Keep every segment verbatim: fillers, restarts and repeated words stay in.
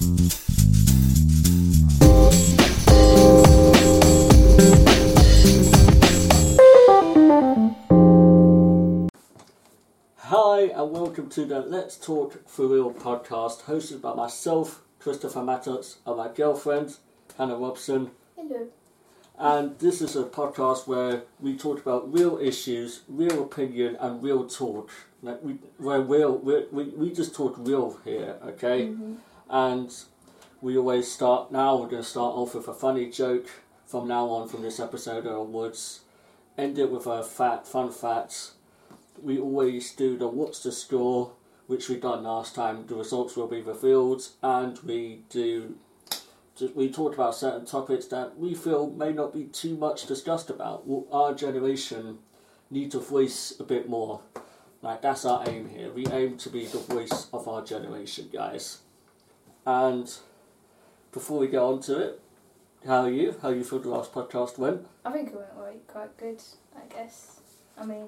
Hi and welcome to the Let's Talk For Real podcast, hosted by myself, Christopher Mattox, and my girlfriend, Hannah Robson. Hello. And this is a podcast where we talk about real issues, real opinion, and real talk. Like we, we're real, we're, we we just talk real here, okay? Mm-hmm. And we always start. Now we're going to start off with a funny joke from now on, from this episode onwards. End it with a fat, fun fact. We always do the what's the score, which we done last time. The results will be revealed, and we do. We talked about certain topics that we feel may not be too much discussed about. What our generation need to voice a bit more. Like that's our aim here. We aim to be the voice of our generation, guys. And before we get on to it, how are you? How you feel the last podcast went? I think it went right, quite good, I guess. I mean,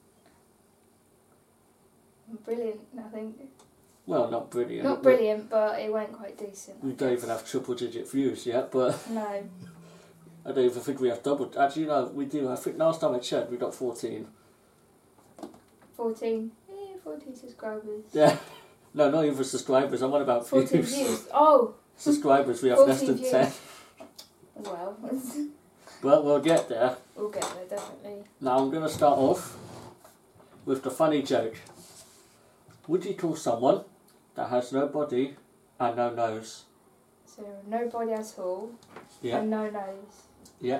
brilliant, I think. Well, not brilliant. Not brilliant, but it went quite decent. We don't even have triple digit views yet, but No. I don't even think we have double. Actually, no, we do. I think last time I checked, we got fourteen. fourteen. Yeah, fourteen subscribers. Yeah. No, not even subscribers. I'm on about fourteen views. views. Oh! Subscribers, we have less than views. ten. Well, Well, we'll get there. we'll get there, definitely. Now I'm going to start off with the funny joke. Would you call someone that has no body and no nose? So, no body at all, Yeah. and no nose. Yeah.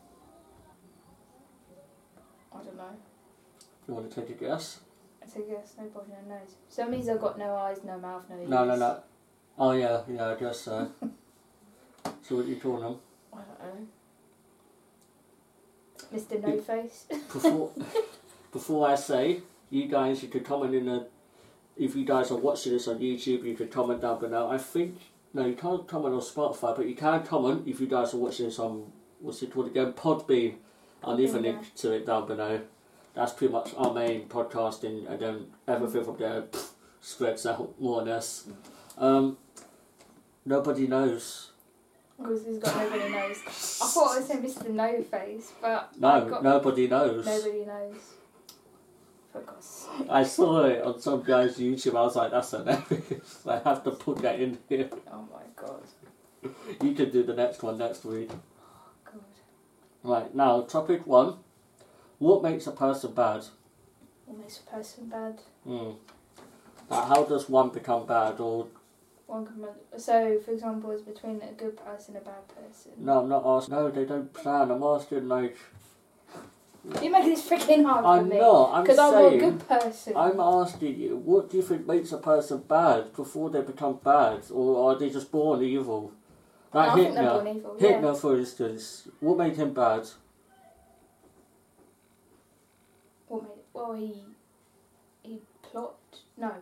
I don't know. You want to take a guess? I think yes, no body, no nose. So that means I've got no eyes, no mouth, no ears. No, no, no. Oh, yeah, yeah, I guess so. So what do you call them? I don't know. Mister No Face. Before, before I say, you guys, you could comment in the... If you guys are watching this on YouTube, you could comment down below. I think... No, you can't comment on Spotify, but you can comment if you guys are watching this on... What's it called again? Podbean. I'll leave a Yeah. link to it down below. That's pretty much our main podcasting, and then everything from there pff, spreads out more or less. Um, nobody knows. Because he's got nobody knows. I thought I was saying Mister No Face, but No, I've got nobody knows. nobody knows. For God's sake. I saw it on some guy's YouTube. I was like, that's hilarious. I have to put that in here. Oh my God. You can do the next one next week. God. Right, now, topic one. What makes a person bad? What makes a person bad? Hmm. Like, how does one become bad? Or One can, so, for example, it's between a good person and a bad person. no, I'm not asking. No, they don't plan. I'm asking like. You're making this freaking hard for I'm me. not. I'm Because I'm a saying. good person. I'm asking you. What do you think makes a person bad before they become bad, or are they just born evil? Like I think Hitler. they're born evil, yeah. Hitler, for instance. What made him bad? What made it? Well, he he plot. No.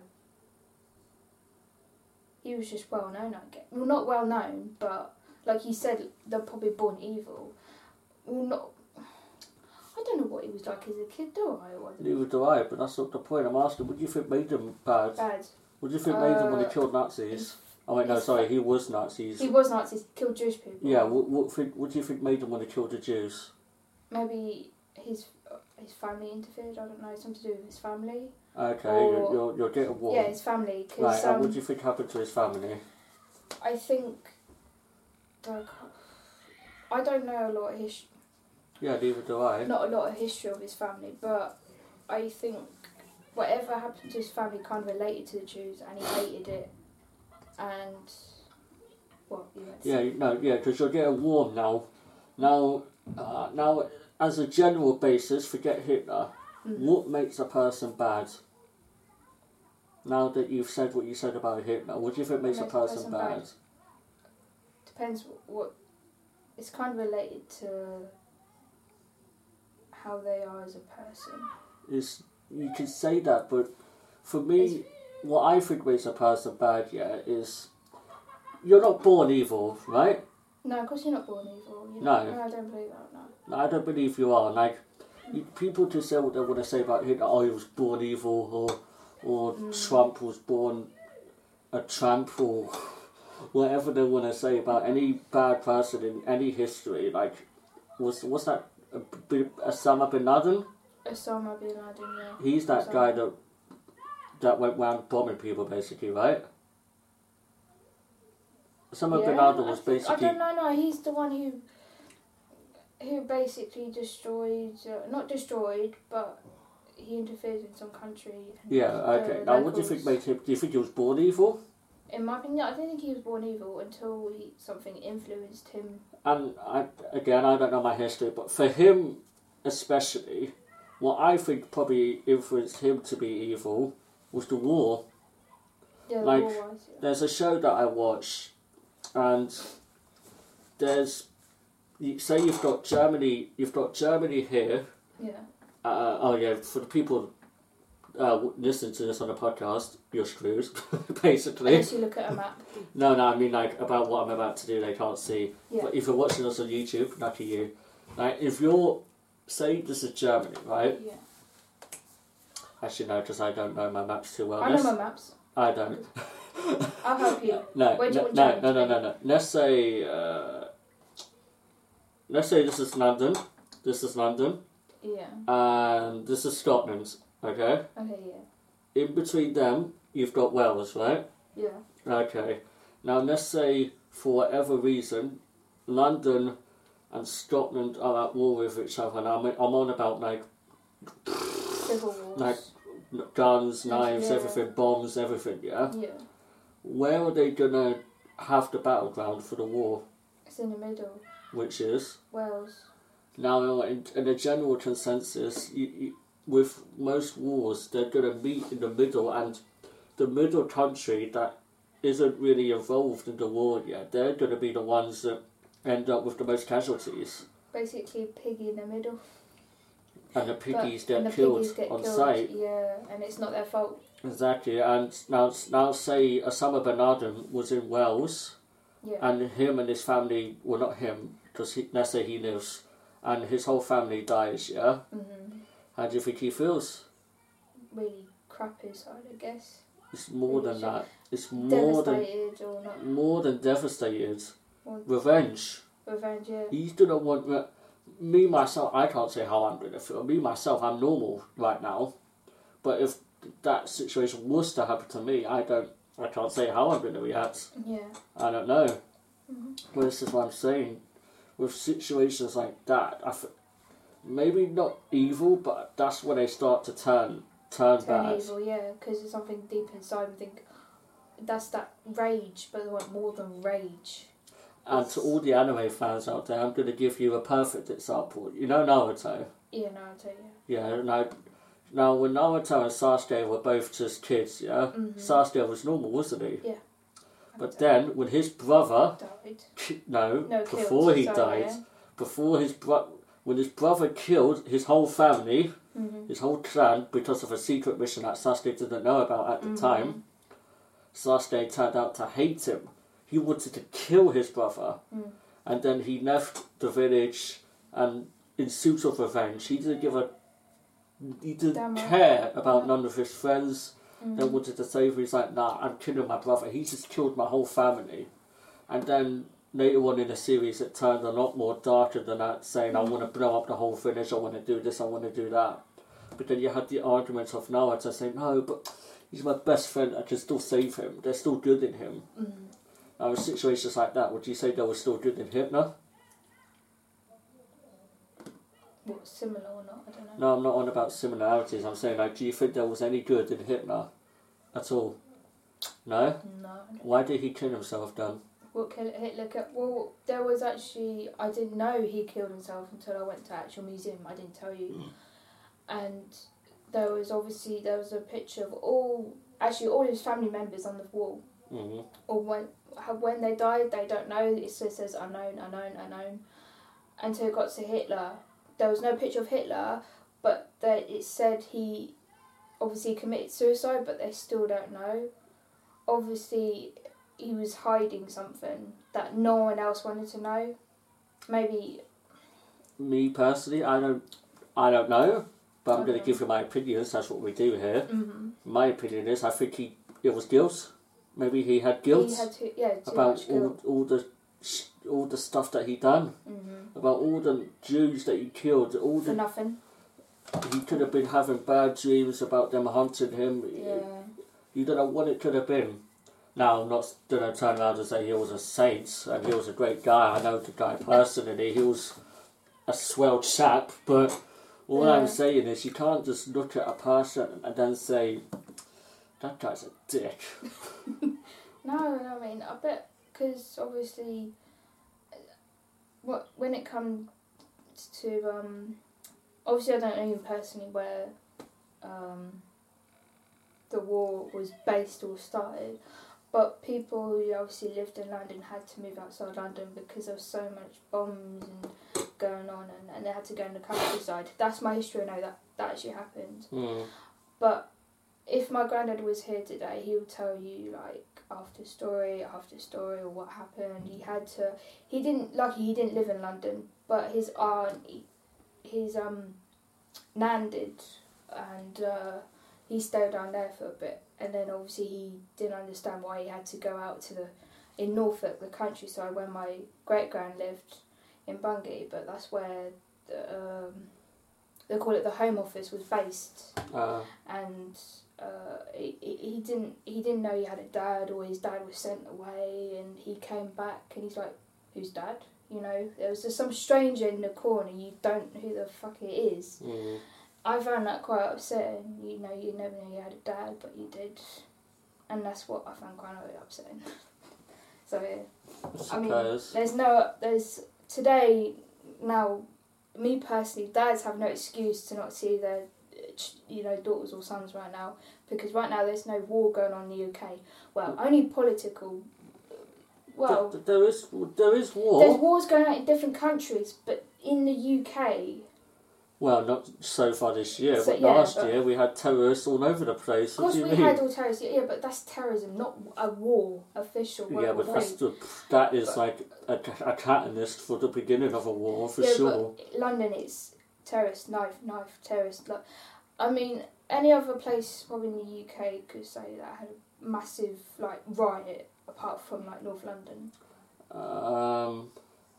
He was just well known, I guess. Well, not well known, but like you said, they're probably born evil. Well, not. I don't know what he was like as a kid, do I? Or Neither do I, but that's not the point. I'm asking, what do you think made him bad? bad. What do you think made him when he Uh, killed Nazis? Oh wait, no, he's- sorry, he was Nazis. He was Nazis, killed Jewish people. Yeah, what, what, think, what do you think made him when he killed the Jews? Maybe his his family interfered. I don't know, something to do with his family. Okay, Or- you're, you're, you're getting warm. Yeah, his family. Cause, Right, and um, what do you think happened to his family? I think. Like, I don't know a lot of history. Yeah, neither do I. Not a lot of history of his family, but I think whatever happened to his family kind of related to the Jews, and he hated it. And what you went to Yeah, say? no, yeah, because you're getting warm now. Now, uh, now, as a general basis, forget Hitler. Mm. What makes a person bad? Now that you've said what you said about Hitler, what do you think makes, Makes a a person, person bad? bad. Depends what. It's kind of related to how they are as a person. Is you can say that, but for me, what I think makes a person bad, yeah, is you're not born evil, right? No, of course you're not born evil. You're No. Not, no, I don't believe that. No. I don't believe you are. Like, you, people to say what they want to say about Hitler, oh, he was born evil, or or Mm. Trump was born a tramp, or whatever they want to say about any bad person in any history, like, was what's that? Osama bin Laden? Osama bin Laden, yeah. He's that Osama. guy that that went around bombing people, basically, right? Osama yeah, bin Laden was I think, basically. I don't know, no, he's the one who who basically destroyed, uh, not destroyed, but he interfered in some country. And Yeah, okay. Now, what do you think made him? Do you think he was born evil? In my opinion, I don't think he was born evil until he, something influenced him. And I, again, I don't know my history, but for him especially, what I think probably influenced him to be evil was the war. Yeah, the Like, war was, yeah. There's a show that I watch, and there's, you, say you've got Germany, you've got Germany here. Yeah. Uh, oh yeah, for the people uh, listening to this on a podcast, you're screwed, basically. Unless you look at a map. No, no, I mean like about what I'm about to do, they can't see. Yeah. But if you're watching us on YouTube, lucky you. Like if you're, say this is Germany, right? Yeah. Actually no, because I don't know my maps too well. I know Let's- my maps. I don't. I'll help you. No, Where do you no, want no, Germany no, no, to be? no, no. Let's say, uh, let's say this is London. This is London, Yeah. and this is Scotland. Okay. Okay, yeah. In between them, you've got Wales, right? Yeah. Okay. Now let's say for whatever reason, London and Scotland are at war with each other. Now I'm, I'm on about like Civil wars. like guns, knives, Yeah. everything, bombs, everything. Yeah. Yeah. Where are they gonna have the battleground for the war? It's in the middle. Which is Wales. now in, in a general consensus, you, you, with most wars, they're gonna meet in the middle, and the middle country that isn't really involved in the war yet, they're gonna be the ones that end up with the most casualties. Basically, piggy in the middle. And the piggies But- get and the killed piggies get on killed. sight. Yeah, and it's not their fault. Exactly, and now, now say Osama bin Laden was in Wales, Yeah. and him and his family, well not him, because let's say he lives, and his whole family dies, yeah? Mhm. How do you think he feels? Really crap inside, I guess. It's more than Really that. It's more than Devastated or not. more than devastated. Or Revenge. revenge, yeah. He's gonna want re- me myself. I can't say how I'm gonna feel. Me myself, I'm normal right now, but if that situation was to happen to me, I don't. I can't say how I'm gonna react. Yeah. I don't know. Mhm. But this is what I'm saying. With situations like that, I f- maybe not evil, but that's when they start to turn turn, Turn bad. evil, yeah, because there's something deep inside and think that's that rage, but they want more than rage. And to all the anime fans out there, I'm going to give you a perfect example. You know Naruto? Yeah, no, I'll tell you. Yeah, now, now when Naruto and Sasuke were both just kids, yeah? Mhm. Sasuke was normal, wasn't he? Yeah. But then, when his brother, Died. no, No, killed, before he sorry, died, yeah. before his bro- when his brother killed his whole family, Mhm. his whole clan, because of a secret mission that Sasuke didn't know about at the Mhm. time, Sasuke turned out to hate him. He wanted to kill his brother. Mm. And then he left the village, and in suit of revenge, he didn't give a, he didn't Damn right. care about Yeah. none of his friends. Mhm. They wanted to save him. He's like, nah, I'm killing my brother. He just killed my whole family. And then later on in the series, it turned a lot more darker than that, saying, I want to blow up the whole village. I want to do this. I want to do that. But then you had the argument of Naruto saying, no, but he's my best friend. I can still save him. There's still good in him. Mhm. Now, in situations like that, would you say there was still good in Hitler? What, similar or not? I don't know. No, I'm not on about similarities. I'm saying, like, do you think there was any good in Hitler at all? No? No. Why did he kill himself then? What killed Hitler? ki- Well, there was actually, I didn't know he killed himself until I went to actual museum. I didn't tell you. And there was obviously there was a picture of all actually all his family members on the wall. Mm-hmm. Or when how, when they died, they don't know. It just says unknown, unknown, unknown. Until it got to Hitler, there was no picture of Hitler, but they, it said he obviously committed suicide, but they still don't know. Obviously, he was hiding something that no one else wanted to know. Maybe. Me personally, I don't, I don't know, but I'm going to Okay. give you my opinions. That's what we do here. Mm-hmm. My opinion is, I think he it was guilt, maybe he had guilt He had too, yeah, too about much all, guilt. all the all the stuff that he done, Mm-hmm. about all the Jews that he killed, all For the nothing. he could have been having bad dreams about them hunting him. Yeah. You don't know what it could have been. Now, I'm not going to turn around and say he was a saint and he was a great guy. I know the guy personally. He was a swell chap, but all Yeah. I'm saying is you can't just look at a person and then say, that guy's a dick. No, no, I mean, I bet, because obviously, what when it comes to, um, obviously I don't know him personally where um, the war was based or started, but people who obviously lived in London had to move outside London because there was so much bombs and going on, and, and they had to go in the countryside. That's my history. I know that that actually happened. Mm. But if my granddad was here today, he would tell you like after story after story of what happened. He had to. He didn't. Lucky he didn't live in London, but his aunt, his um, nan did, and uh, he stayed down there for a bit. And then obviously he didn't understand why he had to go out to the in Norfolk, the countryside, where my great grand lived in Bungay. But that's where the, um, they call it the Home Office was based. Uh, And uh, he, he didn't he didn't know he had a dad, or his dad was sent away, and he came back and he's like, who's dad? You know, there was just some stranger in the corner, you don't know who the fuck it is. mm. I found that quite upsetting. You know, you never knew you had a dad, but you did, and that's what I found quite upsetting. So yeah, I I mean, suppose. there's no, there's today now. Me personally, dads have no excuse to not see their, you know, daughters or sons right now, because right now there's no war going on in the U K. Well, only political. Well, Th- there is there is war. there's wars going on in different countries, but in the U K. Well, not so far this year, So, but yeah, last but- year we had terrorists all over the place. Of What course, do you we mean? had all terrorists, yeah, but that's terrorism, not a war, official. World Yeah, but War that's Three. the, that is But- like a, a catalyst for the beginning of a war, for yeah, sure. but London is terrorist, knife, knife, terrorist. Like, I mean, any other place, probably in the U K, could say that had a massive like riot, apart from like North London. Um,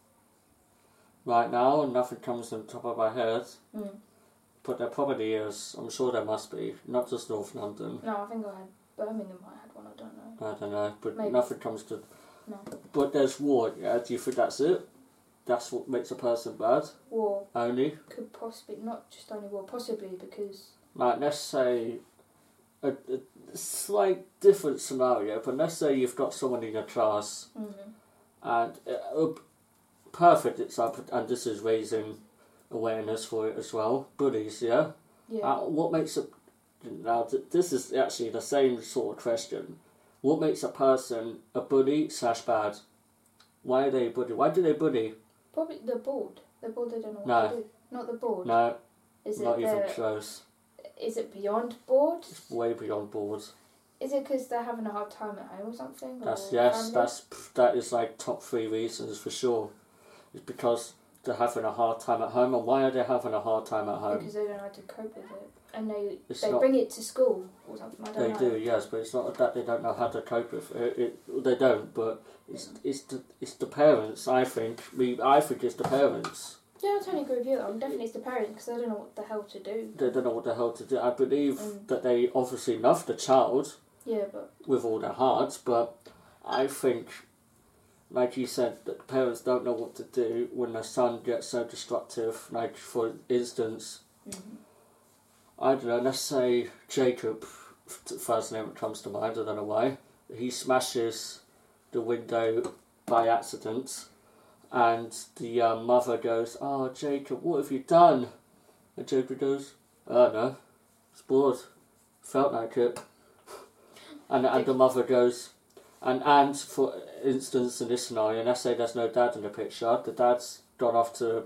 right now, nothing comes on top of my head, Mm. but there probably is. I'm sure there must be, not just North London. No, I think I had Birmingham. I had one. I don't know. I don't know, but Maybe. nothing comes to. No. But there's war. Yeah, do you think that's it? That's what makes a person bad. War Only, could possibly not just only war, possibly because like let's say, a, a slight different scenario. But let's say you've got someone in your class. mm, And uh, perfect example, and this is raising awareness for it as well. Bullies, yeah. yeah, Uh, what makes a now? th- This is actually the same sort of question. What makes a person a bully slash bad? Why are they a bully? Why do they bully? probably the board. The board. They don't know what No. to do. Not the board. No, Is it not even their- close. Is it beyond board? Way beyond board. Is it because they're having a hard time at home or something? That's or yes. family? That's that is like top three reasons for sure. It's because they're having a hard time at home, and why are they having a hard time at home? Because they don't know how to cope with it, and they It's they not- bring it to school or something. I don't They know. do, yes, but it's not that they don't know how to cope with it. it they don't, but it's it's the it's the parents. I think we I think it's the parents. Yeah, I totally agree with you. though. Definitely it's the parents because they don't know what the hell to do. They don't know what the hell to do. I believe Mm. that they obviously love the child Yeah, but with all their hearts, but I think, like you said, that the parents don't know what to do when their son gets so destructive. Like for instance, mm-hmm. I don't know. Let's say Jacob, first name that comes to mind. I don't know why. He smashes the window by accident, and the uh, mother goes, "Oh, Jacob, what have you done?" And Jacob goes, "I don't know. It's bored. Felt like it." And and the mother goes, and and for instance in this scenario, let's say there's no dad in the picture. The dad's gone off to,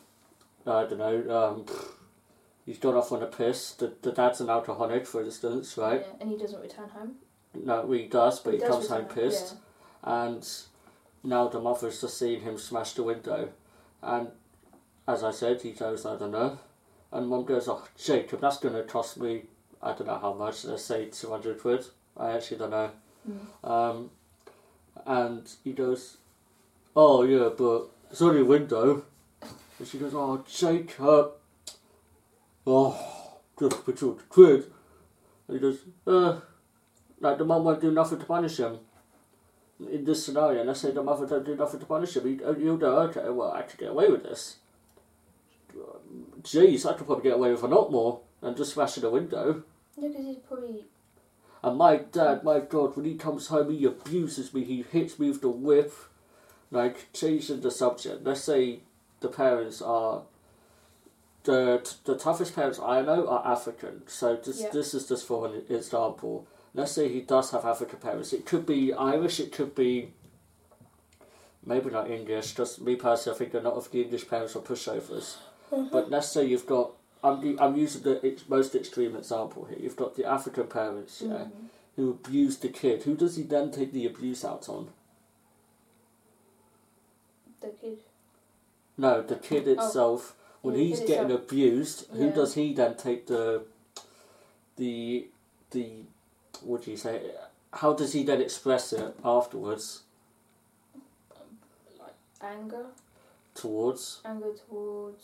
I don't know. Um, he's gone off on a piss. The the dad's an alcoholic, for instance, right? Yeah, and he doesn't return home. No, he does, but he, does comes home return pissed. And now the mother's just seen him smash the window. And as I said, he goes, I don't know. And mum goes, "Oh, Jacob, that's going to cost me, I don't know how much, let's say two hundred quid. I actually don't know. Mm. Um, and he goes, oh yeah, but it's only a window. And she goes, oh Jacob, oh, just between the kids. And he goes, uh, like the mum won't do nothing to punish him. In this scenario, let's say the mother don't do nothing to punish him. You, you go, okay, well I could get away with this. Jeez, I could probably get away with a lot more than just smashing a window. Yeah, because he's probably... And my dad, my God, when he comes home, he abuses me, he hits me with the whip. Like, changing the subject. Let's say the parents are... The the toughest parents I know are African. So this, Yeah. this is just for an example. Let's say he does have African parents. It could be Irish, it could be... Maybe not English. Just me personally, I think a lot of the English parents are pushovers. Mm-hmm. But let's say you've got... I'm, I'm using the ex- most extreme example here. You've got the African parents, yeah, Mm. who abuse the kid. Who does he then take the abuse out on? The kid. No, the kid itself. When Yeah, the he's kid getting itself. abused, who Yeah. does he then take the... The... The... What do you say? How does he then express it afterwards? Like anger? Towards? Anger towards...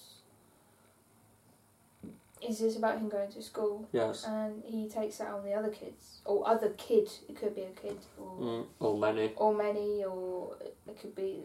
Is this about him going to school? Yes. And he takes that on the other kids. Or other kid. It could be a kid. Or, Mm, or many. or many. Or it could be...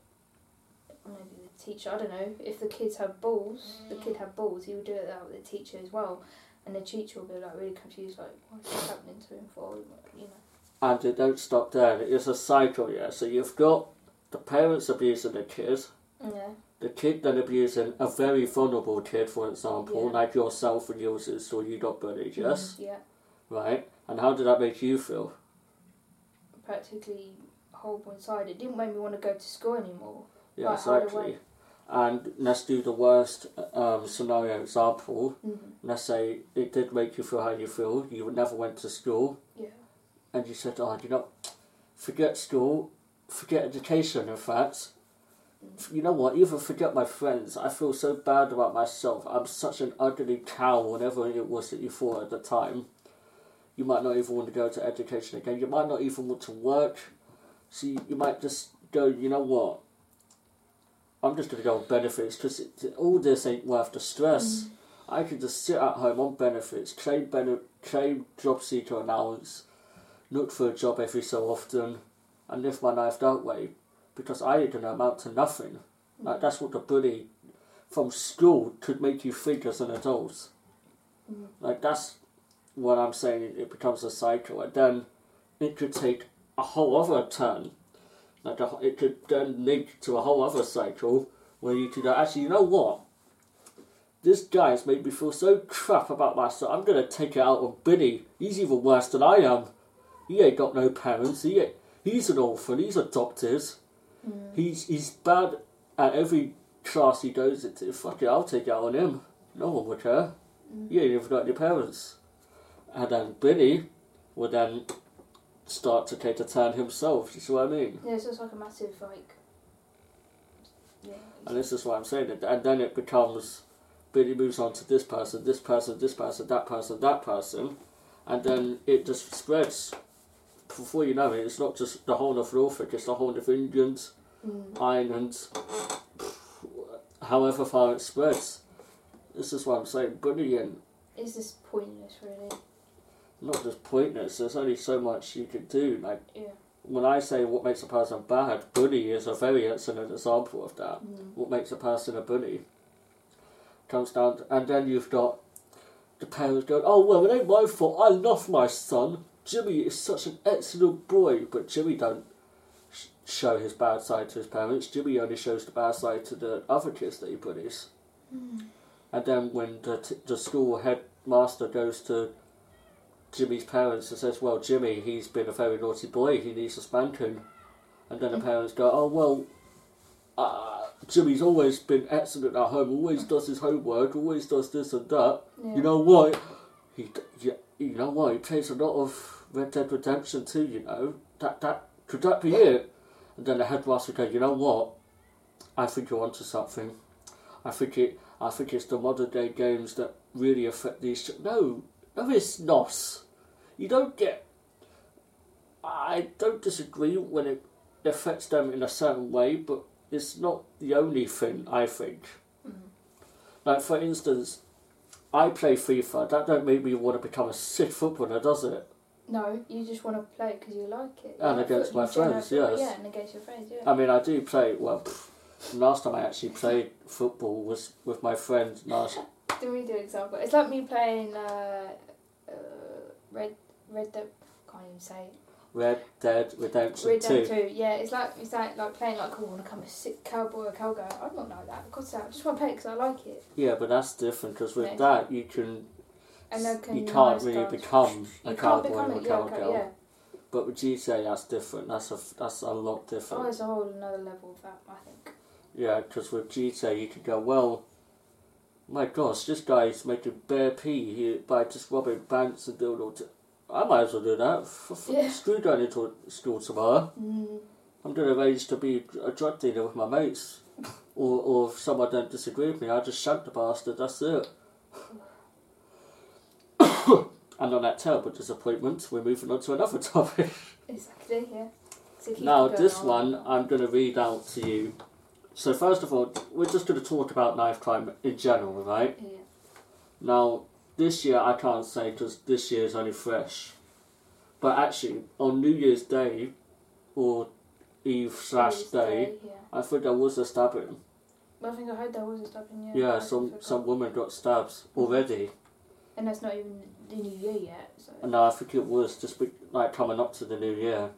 Maybe the teacher. I don't know. If the kids have balls, the kid had balls, he would do it that with the teacher as well. And the teacher will be like really confused, like, what's this happening to him for? You know. And it don't stop there. It's a cycle, yeah. So you've got the parents abusing the kid. Yeah. The kid then abusing a very vulnerable kid, for example, Yeah. like yourself when you was or you got bullied, yes? Mm, yeah. Right? And how did that make you feel? Practically horrible inside. It didn't make me want to go to school anymore. Yeah, Right, either exactly. way. And let's do the worst um, scenario example. Mm-hmm. Let's say it did make you feel how you feel. You never went to school. Yeah. And you said, oh, you know, forget school, forget education, in fact. You know what, even forget my friends. I feel so bad about myself. I'm such an ugly cow, whatever it was that you thought at the time. You might not even want to go to education again. You might not even want to work. So you, you might just go, you know what, I'm just going to go on benefits because all this ain't worth the stress. Mm. I could just sit at home on benefits, claim, bene- claim job seeker allowance, look for a job every so often, and live my life that way. Because I ain't going to amount to nothing. Like, that's what the bully from school could make you think as an adult. Mm. Like, that's what I'm saying. It becomes a cycle. And then it could take a whole other turn. Like, a, it could then link to a whole other cycle where you could go, actually, you know what? This guy has made me feel so crap about myself. I'm going to take it out on Billy. He's even worse than I am. He ain't got no parents. He ain't, he's an orphan. He's adopted. Mm. He's he's bad at every class he goes into. Fuck it, I'll take it out on him. No one would care. Mm. He ain't even got any parents. And then Billy would then start to take a turn himself. You see what I mean? Yeah, it's just like a massive, like... Yeah. And this is what I'm saying. And then it becomes... Billy moves on to this person, this person, this person, that person, that person. And then it just spreads. Before you know it, it's not just the whole of Norfolk, it's the whole of England, Mm. Ireland, however far it spreads. This is what I'm saying. Bullying, It's just pointless, really. not just pointless, there's only so much you can do. Like, Yeah. when I say what makes a person bad, bully is a very excellent example of that. Mm. What makes a person a bully comes down to, and then you've got the parents going, oh well, it ain't my fault, I love my son, Jimmy is such an excellent boy. But Jimmy don't sh- show his bad side to his parents. Jimmy only shows the bad side to the other kids that he bullies. Mm. And then when the, t- the school headmaster goes to Jimmy's parents and says, well, Jimmy, he's been a very naughty boy, he needs a spanking. And then the parents go, oh well, uh, Jimmy's always been excellent at home, always does his homework, always does this and that. Yeah. You know what? He, d- yeah, you know what? He plays a lot of Red Dead Redemption too. You know that that could that be it? And then the headmaster goes, you know what? I think you're onto something. I think it. I think it's the modern day games that really affect these. Ch- no, no, it's not. You don't get. I, I don't disagree when it affects them in a certain way, but it's not the only thing, I think. Mm-hmm. Like, for instance, I play FIFA. That don't make me want to become a sick footballer, does it? No, you just want to play it because you like it. And like against foot, my friends, yes. Yeah, and against your friends, yeah. I mean, I do play, well, pff, last time I actually played football was with my friend last... Do we do an example? It's like me playing uh, uh, Red Red Dead... can't even say it. Red Dead Redemption Red Dead two. two, yeah. It's like it's like, like playing like, oh, I want to become a sick cowboy or cowgirl. I'm not like that. Of course not. I just want to play it because I like it. Yeah, but that's different, because with Yeah. that, you can... And then can you can't nice really guys- become a You cowboy can't become or a it, yeah, cowgirl. yeah. But with G T A, that's different. That's a, that's a lot Oh, different. there's a whole another level of that, I think. Yeah, because with G T A, you can go, well, my gosh, this guy's making bare pee here by just robbing banks and doing all... T- I might as well do that. F- f- Yeah. Screw going into school tomorrow. Mm. I'm going to arrange to be a drug dealer with my mates. Or, or if someone don't disagree with me, I'll just shank the bastard, that's it. And on that terrible disappointment, we're moving on to another topic. Exactly, yeah. So keep Now, going this on. one I'm going to read out to you. So first of all, we're just going to talk about knife crime in general, right? Yeah. Now, this year I can't say because this year is only fresh. But actually, on New Year's Day, or Eve slash Tuesday, day, yeah. I think there was a stabbing. Well, I think I heard there was a stabbing, yeah. Yeah, I some forgot. some woman got stabbed already. And that's not even the new year yet, so... And no, I think it was just be, like coming up to the new year.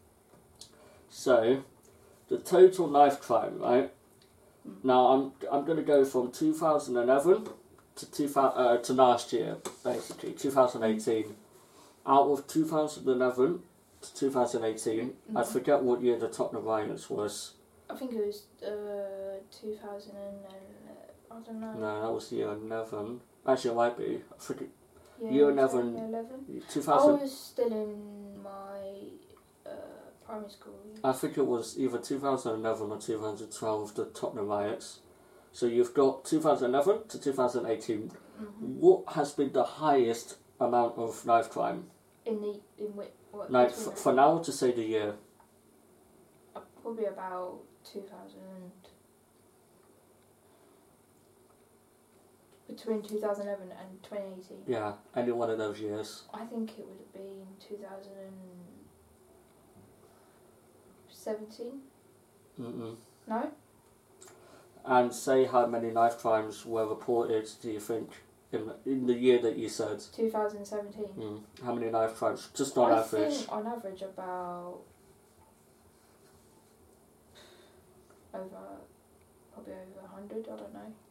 So, the total knife crime, right? Mm. Now I'm I'm going to go from two thousand eleven to two thousand uh, to last year, basically two thousand eighteen. Out of two thousand eleven to two thousand eighteen, I Mhm. forget what year the Tottenham riots was. I think it was uh, two thousand and... Uh, I don't know. No, that was year eleven. Actually, it might be. I forget. Yeah, year was that eleven- year eleven? two I thousand. was still in my uh, primary school. I think it was either two thousand eleven or two thousand twelve, the Tottenham riots. So you've got two thousand eleven to two thousand eighteen. Mm-hmm. What has been the highest amount of knife crime? In the... in which... What, Like, between f- that? for now, to say the year. Uh, probably about two thousand... Between two thousand eleven and twenty eighteen. Yeah, any one of those years. I think it would have been two thousand seventeen. Mm-mm. No? And say how many knife crimes were reported, do you think, in, in the year that you said? two thousand seventeen. Mm. How many knife crimes? Just on I average. think on average about over, probably over a hundred, I don't know.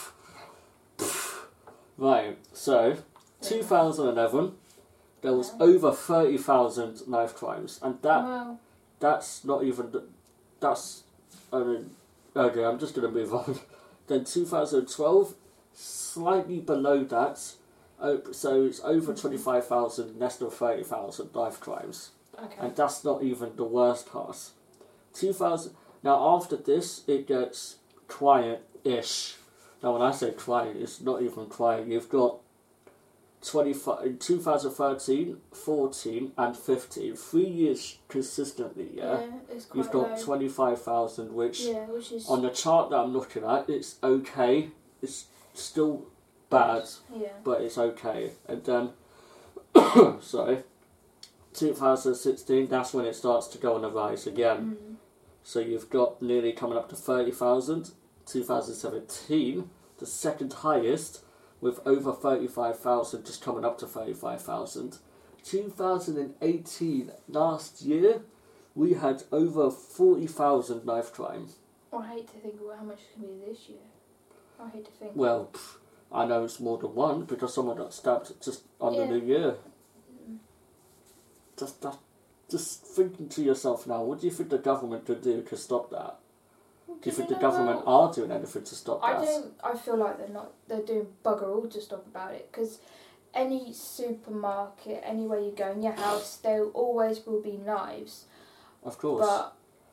Right, so, two thousand eleven, there was over thirty thousand knife crimes. And that Well, that's not even, the, that's, I mean, okay, I'm just going to move on. Then two thousand twelve, slightly below that, oh, so it's over twenty-five thousand, less than thirty thousand knife crimes. okay. And that's not even the worst part. two thousand, now after this, it gets quiet-ish. Now when I say quiet, it's not even quiet. You've got twenty-five, in two thousand thirteen, fourteen and fifteen. Three years consistently, yeah? Yeah, it's quite You've got low. twenty-five thousand, which Yeah, which is... on the chart that I'm looking at, it's okay. It's still bad, Yeah. but it's okay. And then, sorry, two thousand sixteen, that's when it starts to go on the rise again. Mm. So you've got nearly coming up to thirty thousand. two thousand seventeen, the second highest, with over thirty-five thousand, just coming up to thirty-five thousand. two thousand eighteen, last year, we had over forty thousand knife crime. I hate to think about how much it's going to be this year. I hate to think. Well, pff, I know it's more than one because someone got stabbed just on Yeah. the new year. Mm. Just, that, just thinking to yourself now, what do you think the government could do to stop that? Do you think the know government what? are doing anything to stop I that? don't. I feel like they're not. They're doing bugger all to stop about it because any supermarket, anywhere you go in your house, there always will be knives. Of course. But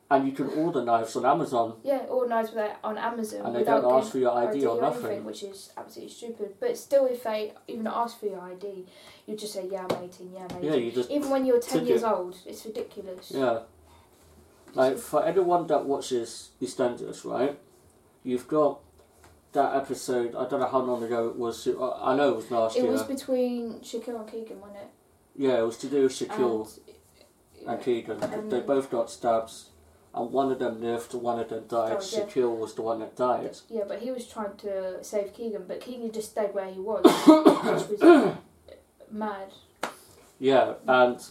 And you can order knives on Amazon. Yeah, order knives on Amazon. And they don't ask for your I D, or nothing. Anything, which is absolutely stupid. But still, if they even ask for your I D, you just say, yeah, I'm eighteen, yeah, I'm eighteen. Yeah, you just even when you're ten years old, it's ridiculous. Yeah. Like, for anyone that watches EastEnders, right, you've got that episode, I don't know how long ago it was, I know it was last it year. It was between Shaquille and Keegan, wasn't it? Yeah, it was to do with Shaquille and, and Keegan. Um, they both got stabs. And one of them lived, one of them died. Oh, yeah. Shaquille was the one that died. Yeah, but he was trying to save Keegan, but Keegan just stayed where he was, which was mad. Yeah, and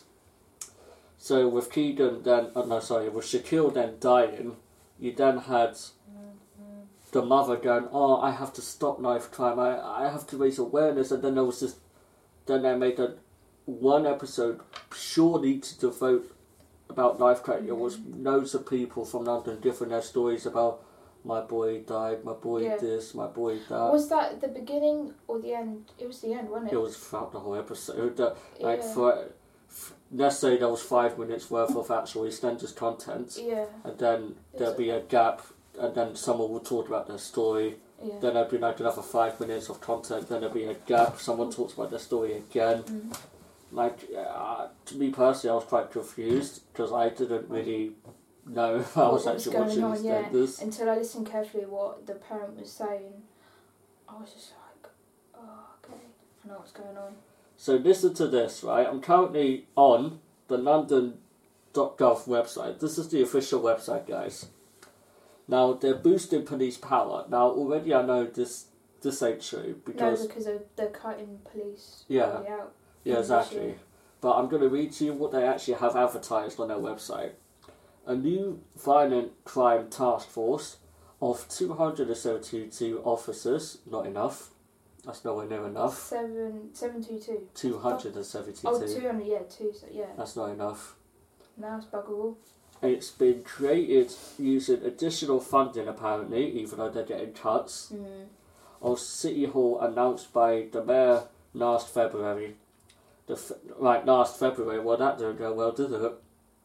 so with Keegan then, oh no, sorry, with Shaquille then dying, you then had mm-hmm. the mother going, oh, I have to stop knife crime, I, I have to raise awareness, and then there was this, then they made a, one episode purely to devote about knife crime. Mm-hmm. It was loads of people from London giving their stories about my boy died, my boy yeah. this, my boy that. Was that the beginning or the end? It was the end, wasn't it? It was throughout the whole episode. That, like yeah. for, f- let's say there was five minutes worth of actual EastEnders content, yeah. and then there'd be a gap, and then someone would talk about their story. Yeah. Then there'd be like another five minutes of content. Then there'd be a gap. Someone talks about their story again. Mm-hmm. Like, uh, to me personally, I was quite confused because I didn't really know if I was what actually was watching on, EastEnders. Yeah. Until I listened carefully what the parent was saying, I was just like, oh, okay, I know what's going on. So listen to this, right? I'm currently on the london dot gov website. This is the official website, guys. Now, they're boosting police power. Now, already I know this this ain't true because... No, because they're, they're cutting police yeah. out. Yeah, exactly. But I'm going to read to you what they actually have advertised on their website. A new violent crime task force of two hundred seventy-two officers, not enough. That's nowhere near enough. Seven, seven two two. two hundred seventy-two. Oh, two hundred, yeah, two, so, yeah. That's not enough. Now it's bugger all. It's been created using additional funding, apparently, even though they're getting cuts, mm. of City Hall announced by the Mayor last February. The f- right, last February, well, that didn't go well, did it?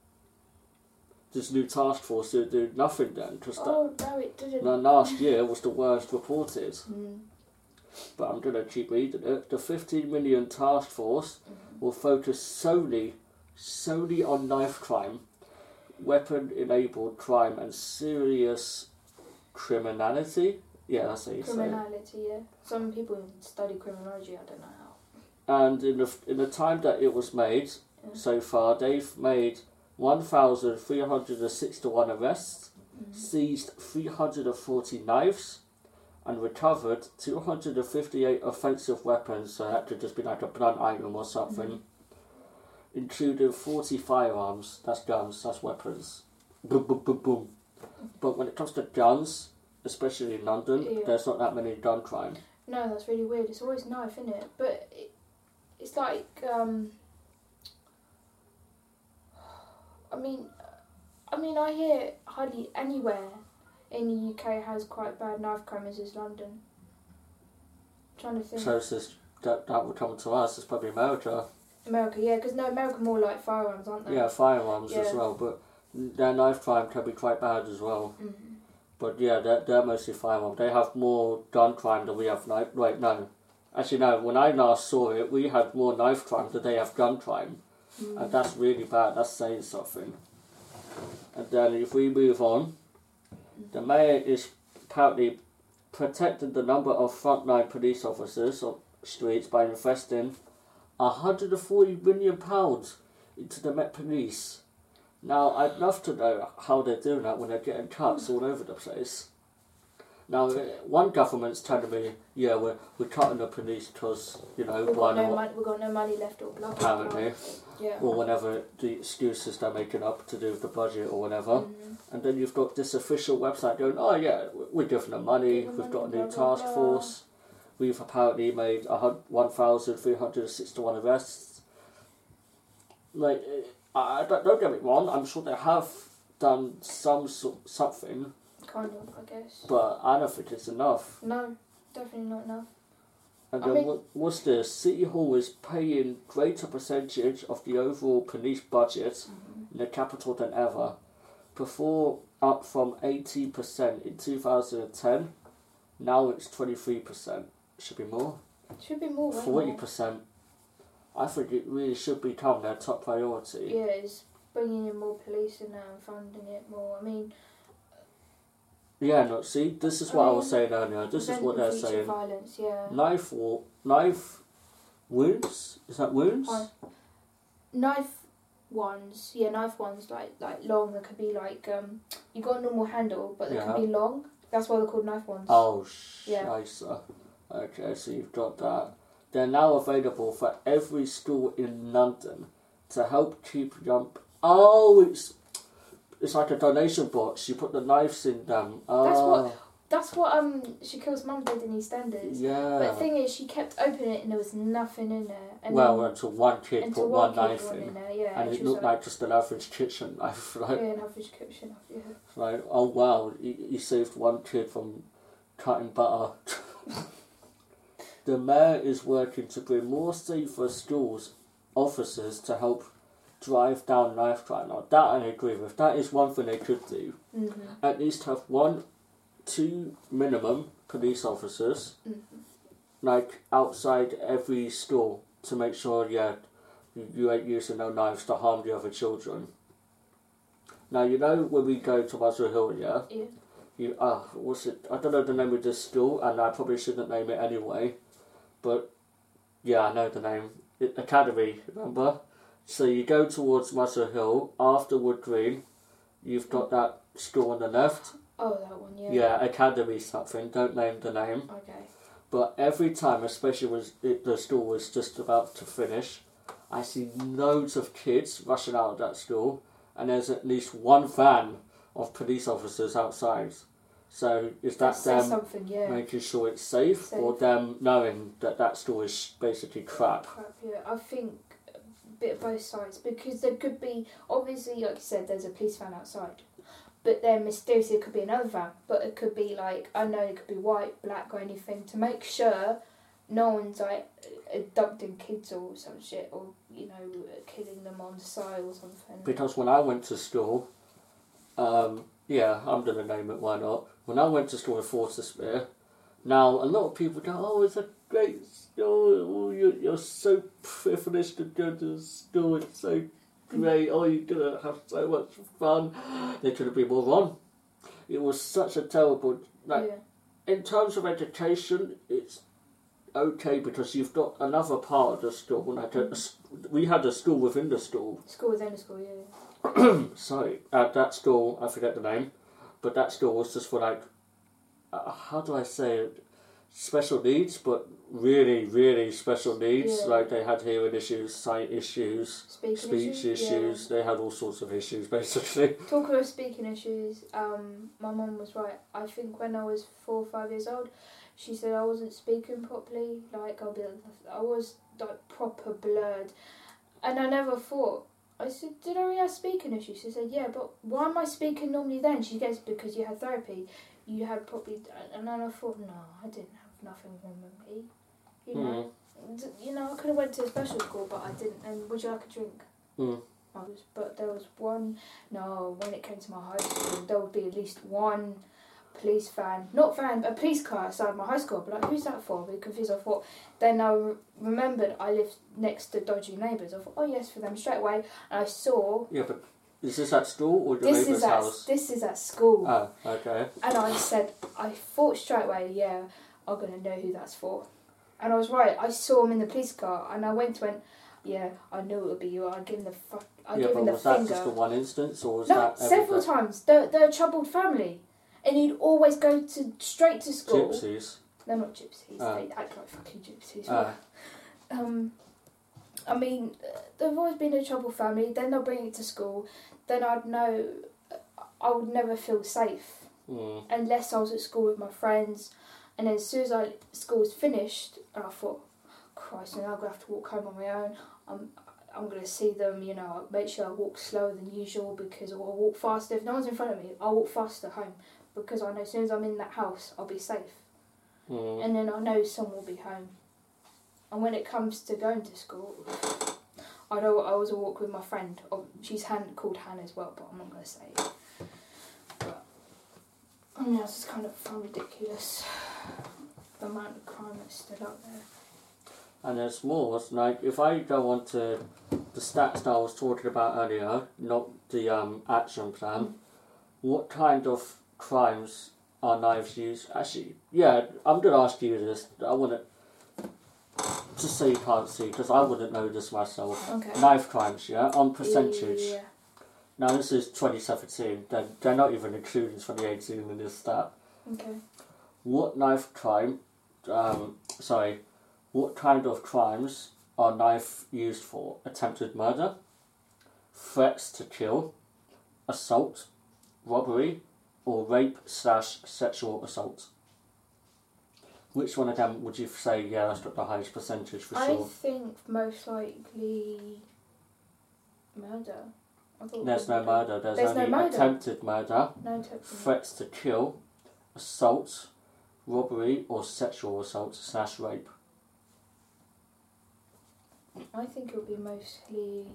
This new task force did do nothing then. Cause oh, that, no, it didn't. The last year was the worst reported. Mm. But I'm going to keep reading it. The fifteen million task force mm-hmm. will focus solely, solely on knife crime, weapon-enabled crime, and serious criminality. Yeah, that's how you say it. Criminality, yeah. Some people study criminology, I don't know how. And in the in the time that it was made, yeah. so far, they've made one thousand three hundred sixty-one arrests, mm-hmm. seized three hundred forty knives, and recovered two hundred fifty-eight offensive weapons, so that could just be like a blunt item or something, mm-hmm. including forty firearms. That's guns, that's weapons. Boom, boom, boom, boom. But when it comes to guns, especially in London, yeah. there's not that many gun crime. No, that's really weird. It's always knife, isn't it? But it, it's like, um, I mean, I mean, I hear hardly anywhere in the U K has quite bad knife crime as is London. I'm trying to think. So it's just, that, that would come to us, it's probably America. America, yeah, because no, America more like firearms, aren't they? Yeah, firearms yeah. as well, but their knife crime can be quite bad as well. Mm-hmm. But yeah, they're, they're mostly firearms. They have more gun crime than we have knife. Wait, no. Actually, no. When I last saw it, we had more knife crime than they have gun crime. Mm. And that's really bad. That's saying something. And then if we move on, the mayor is apparently protecting the number of frontline police officers on streets by investing one hundred forty million pounds into the Met Police. Now, I'd love to know how they're doing that when they're getting cuts all over the place. Now, one government's telling me, yeah, we're we're cutting the police because, you know, we've why got, no not? money, we've got no money left or blah, blah, blah. Apparently. Yeah. Or whenever the excuses they're making up to do with the budget or whatever. Mm-hmm. And then you've got this official website going, oh yeah, we're giving them money, Give them we've money, got a new blah, blah, task blah. force, we've apparently made one thousand three hundred sixty-one arrests. Like, I don't, don't get me wrong, I'm sure they have done some sort something. Kind of, I guess. But I don't think it's enough. No, definitely not enough. And I then mean, what, what's this? City Hall is paying greater percentage of the overall police budget mm-hmm. in the capital than ever. before up from eighty percent in two thousand ten. Now it's twenty-three percent. Should be more. Should be more. forty percent. I think it really should become their top priority. Yeah, it's bringing in more police in there and funding it more. I mean... Yeah, no, see, this is what I, I was saying earlier. This is what they're saying. Violence, yeah. Knife war, knife wounds? Is that wounds? Uh, knife ones, yeah, knife ones, like like long. They could be like, um, you got a normal handle, but they Yeah. could be long. That's why they're called knife ones. Oh, yeah. scheisse. Okay, so you've got that. They're now available for every school in London to help keep young... Oh, it's it's like a donation box. You put the knives in them. Oh. That's what that's what um Shaquille's mum did in EastEnders. Yeah. But the thing is, she kept opening it and there was nothing in there. And well, then, until one kid until put one, one kid knife went in. in there, yeah, and she it was looked like, like just an average kitchen knife. Like, yeah, an average kitchen knife, yeah. like, oh wow, he, he saved one kid from cutting butter. The mayor is working to bring more safer schools officers to help drive down knife crime. Now that I agree with. That is one thing they could do. Mm-hmm. At least have one, two minimum police officers, Mm-hmm. like outside every school to make sure, yeah, you, you ain't using no knives to harm the other children. Now you know when we go to Muswell Hill, yeah. Yeah. You ah, uh, what's it? I don't know the name of this school, and I probably shouldn't name it anyway. But yeah, I know the name. It, Academy, remember? So you go towards Muswell Hill after Wood Green. You've got that school on the left. Oh, that one, yeah. Yeah, Academy something. Don't name the name. Okay. But every time, especially when it, the school was just about to finish, I see loads of kids rushing out of that school, and there's at least one van of police officers outside. So is that Say them something, yeah. making sure it's safe, Safe. or them knowing that that school is basically crap? Crap, yeah. I think a bit of both sides, because there could be, obviously, like you said, there's a police van outside, but then mysteriously it could be another van, but it could be like, I know it could be white, black or anything, to make sure no one's like abducting kids or some shit, or, you know, killing them on the side or something. Because when I went to school, um, yeah, I'm going to name it, why not? When I went to school in Forcersmere, now a lot of people go, oh, it's a great school, oh, you're, you're so privileged to go to school, it's so great, oh, you're going to have so much fun. They could have been more on. It was such a terrible, like, Yeah. in terms of education, it's okay because you've got another part of the school, like a, we had a school within the school. School within a school, yeah. Sorry, at that school, I forget the name, but that school was just for like, uh, how do I say it, special needs, but really, really special needs. Yeah. Like they had hearing issues, sight issues, Speaking speech issues, issues. yeah. They had all sorts of issues, basically. Talking of speaking issues, um, my mum was right. I think when I was four or five years old, she said I wasn't speaking properly. Like I'll be, I was like proper blurred, and I never thought. I said, did I really have speaking issues? She said, yeah, but why am I speaking normally then? She goes, because you had therapy. You had probably... And then I thought, no, I didn't have nothing wrong with me. You know, Mm. D- you know, I could have went to a special school, but I didn't. And would you like a drink? Mm. I was, but there was one... No, when it came to my high school, there would be at least one police van. Not van, but a police car outside my high school. But like, who's that for? I'd be confused. I thought... Then I re- remembered I lived next to dodgy neighbours. I thought, oh yes, for them straight away. And I saw... Yeah, but is this at school or your This neighbour's is at house? this is at school. Oh, okay. And I said, I thought straight away, yeah, I'm gonna know who that's for. And I was right. I saw him in the police car, and I went went, yeah, I knew it would be you. I give him the fuck. I Yeah, give but him the was that finger. just the one instance, or was No, that several every- times. They're they're a troubled family, and he'd always go to straight to school. Gypsies. They're not gypsies. Oh. They act like fucking gypsies. Ah. Um, I mean, uh, they've always been a troubled family. Then they'll bring it to school. Then I'd know I would never feel safe Mm. unless I was at school with my friends. And then as soon as I school was finished, and I thought, Christ, now I'm gonna have to walk home on my own. I'm I'm gonna see them. You know, I'll make sure I walk slower than usual because I'll walk faster. If no one's in front of me, I'll walk faster home because I know as soon as I'm in that house, I'll be safe. Mm. And then I know someone will be home. And when it comes to going to school, I know I always walk with my friend. Or she's Han, called Hannah as well, but I'm not going to say it. Yeah, it's just kind of fun, ridiculous. The amount of crime that's still out there. And there's more. It's like, if I go on to the stats that I was talking about earlier, not the um, action plan, Mm. what kind of crimes are knives used? Actually, yeah, I'm going to ask you this. I want to, just so you can't see, because I wouldn't know this myself. Okay. Knife crimes, yeah, on percentage. Yeah. Now, this is twenty seventeen. They're, they're not even including twenty eighteen in this stat. Okay. What knife crime, um, sorry, what kind of crimes are knife used for? Attempted murder, threats to kill, assault, robbery, or rape slash sexual assault? Which one of them would you say, yeah, that's got the highest percentage for I sure? think most likely murder. I thought it There's was no murder, there's, There's only no murder? attempted murder, No attempted. threats to kill, assault, robbery, or sexual assault slash rape. I think it would be mostly.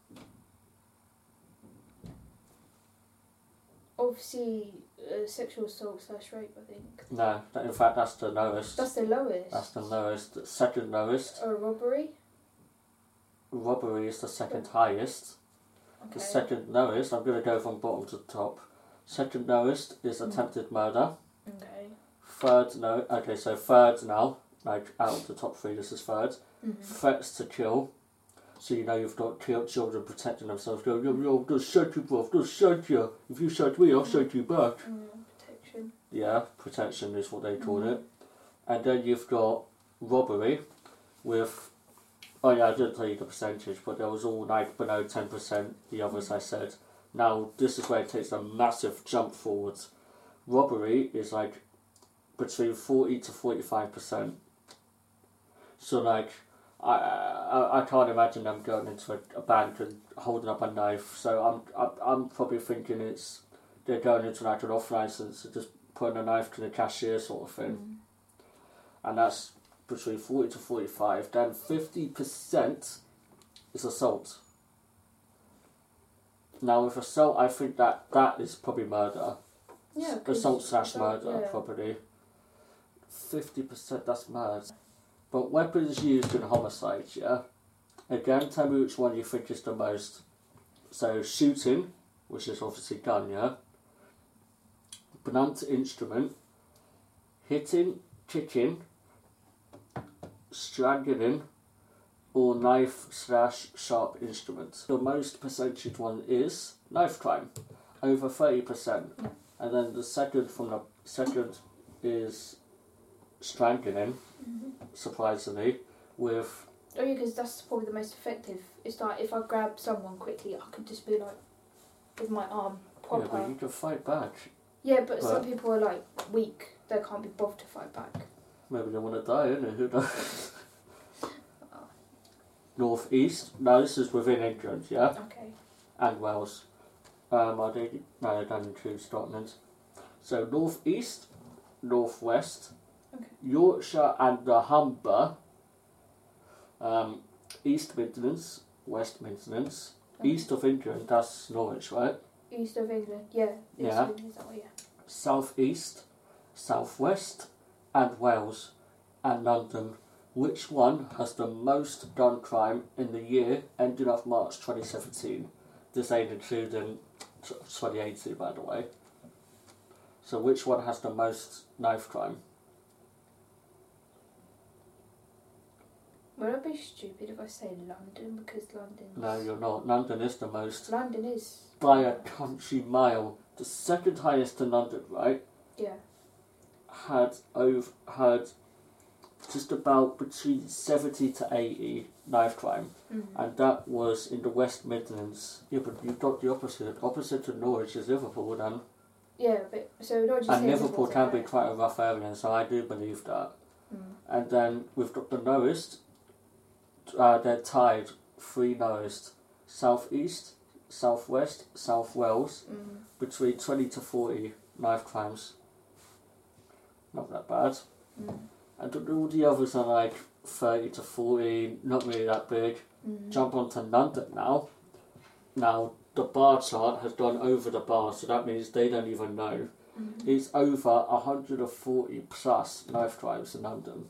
Obviously, uh, sexual assault slash rape, I think. No, in fact that's the lowest. That's the lowest. That's the lowest. The second lowest. A robbery? Robbery is the second highest. Okay. The second lowest, I'm going to go from bottom to top. Second lowest is Mm. attempted murder. Okay. Third, no, okay, so third now, like out of the top three, this is third. Mm-hmm. Threats to kill. So you know you've got kill, children protecting themselves. Go, yo, yo, I'm going to shoot you, bro. I'm going to shoot you. If you shoot me, I'll shoot you back. Mm, protection. Yeah, protection is what they call Mhm. it. And then you've got robbery with, oh yeah, I didn't tell you the percentage, but there was all like below ten percent, the others I said. Now, this is where it takes a massive jump forward. Robbery is like between forty to forty-five percent. So like, I, I I can't imagine them going into a, a bank and holding up a knife. So I'm, I'm I'm probably thinking it's they're going into like an off license and just putting a knife to the cashier sort of thing, Mm. and that's between forty to forty-five. Then fifty percent is assault. Now with assault, I think that that is probably murder. Yeah. 'cause Assault slash assault, murder, yeah. probably. fifty percent, that's mad. But weapons used in homicide, yeah? Again, tell me which one you think is the most. So, shooting, which is obviously gun, yeah? Blunt instrument, hitting, kicking, strangling, or knife slash sharp instrument. The most percentage one is knife crime, over thirty percent. Yeah. And then the second from the second is strangling, Mm-hmm. surprisingly, with Oh yeah, because that's probably the most effective. It's like if I grab someone quickly, I could just be like with my arm yeah, proper. but you can fight back. Yeah, but, some But- people are like weak. They can't be bothered to fight back. Maybe they want to die, innit? Who knows? North East. Now this is within England, yeah, Okay. and Wales. Um, I think no, they don't include Scotland. So North East, North West, Okay. Yorkshire and the Humber. Um, East Midlands, West Midlands, Okay. East of England. That's Norwich, right? East of England. Yeah. East Yeah. of England, is that way, yeah. South East, South West, and Wales, and London. Which one has the most gun crime in the year ending of March twenty seventeen? This ain't including t- twenty eighteen, by the way. So which one has the most knife crime? Would I be stupid if I say London because London's No, you're not. London is the most, London is by a country mile. The second highest in London, right, yeah. had over had just about between seventy to eighty knife crime. Mm. And that was in the West Midlands. Yeah, but you've got the opposite. Opposite to Norwich is Liverpool, then. Yeah, but so not just And saying Liverpool Liverpool's can be okay. quite a rough area, so I do believe that. Mm. And then we've got the lowest. Uh, they're tied, three lowest. South East, South West, South Wales, Mm. between twenty to forty knife crimes. Not that bad. Mm. And then all the others are like thirty to forty, not really that big. Mm. Jump onto London now. Now, the bar chart has gone over the bar, so that means they don't even know. Mm-hmm. It's over one hundred forty plus knife crimes in London.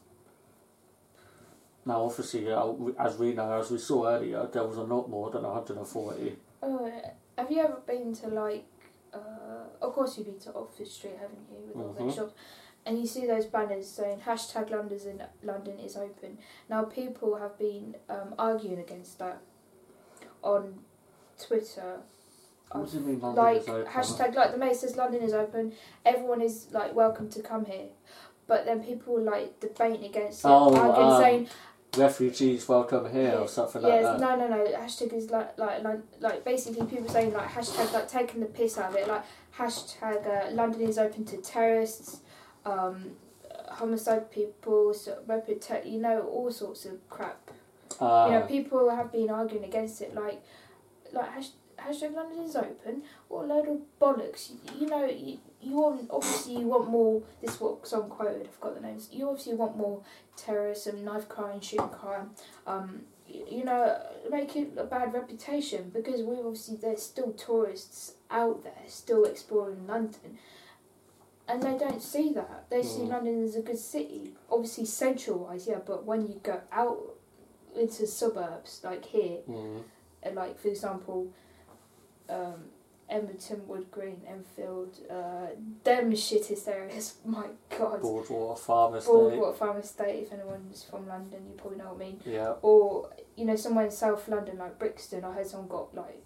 Now, obviously, uh, as we know, as we saw earlier, there was a lot more than one hundred forty. Oh, have you ever been to, like, uh, of course you've been to Oxford Street, haven't you, with all Mm-hmm. those shops, and you see those banners saying hashtag London is, in, London is open. Now, people have been um, arguing against that on Twitter. What do you mean London Like, is open? hashtag, like the mayor says London is open, everyone is, like, welcome to come here. But then people, like, debating against it, Oh, arguing, um, saying, refugees welcome here yeah, or something yes, like that. no, no, no. Hashtag is like, like, like, like basically people saying like hashtag like taking the piss out of it. Like hashtag uh, London is open to terrorists, um, homicide people, so, reputa- you know, all sorts of crap. Uh, you know, people have been arguing against it. Like, like hash, hashtag London is open. What a load of bollocks. You, you know, you, you want obviously you want more. This is what some quoted. I've got the names. You obviously want more terrorism, knife crime, shooting crime. Um, you, you know, make it a bad reputation because we obviously there's still tourists out there still exploring London, and they don't see that. They see Mm. London as a good city. Obviously central wise, yeah, but when you go out into suburbs like here, mm. and like for example, um, Edmonton, Wood Green, Enfield, uh, them shittest areas. My God. Boardwalk, Farm Estate. Broadwater Farm Estate. If anyone's from London, you probably know what I mean. Yeah. Or you know, somewhere in South London like Brixton. I heard someone got like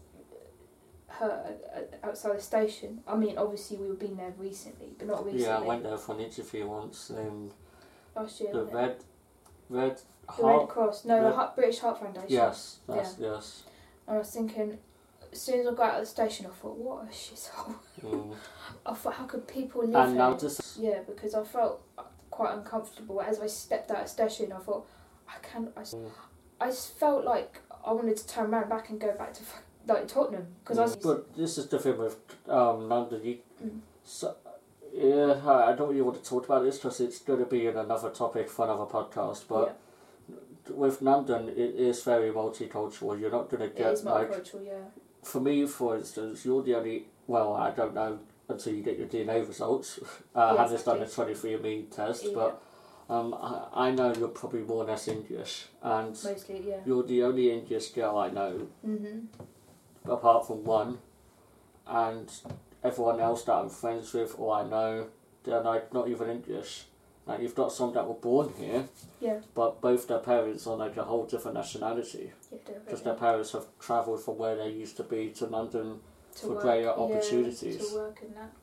hurt at- outside the station. I mean, obviously we've been there recently, but not recently. Yeah, I went there for an interview once. And last year. the wasn't it? Red, Red The Red Heart. Cross. No, Red- the Heart, British Heart Foundation. Yes, that's yes. And I was thinking, as soon as I got out of the station, I thought, what a shithole. Mm. I thought, how could people live And here? now this. Yeah, because I felt quite uncomfortable as I stepped out of the station. I thought, I can't. I, s- Mm. I just felt like I wanted to turn around back and go back to f- like Tottenham because I was. Mm. But this is the thing with um, London. You, Mm. so, yeah, I don't really want to talk about this because it's going to be in another topic for another podcast. But with London, it is very multicultural. You're not going to It get is like. multicultural, yeah. For me, for instance, you're the only. Well, I don't know until you get your D N A results. Uh, Yeah, I haven't done the exactly. twenty-three and me test, Yeah. but um, I, I know you're probably more or less English, and Mostly, yeah. you're the only English girl I know, Mhm. apart from one, and everyone else that I'm friends with or I know, they're like not even English. Like you've got some that were born here, Yeah. but both their parents are like a whole different nationality. Yeah, Because their definitely. parents have travelled from where they used to be to London. To for work, greater yeah, opportunities. to work in that.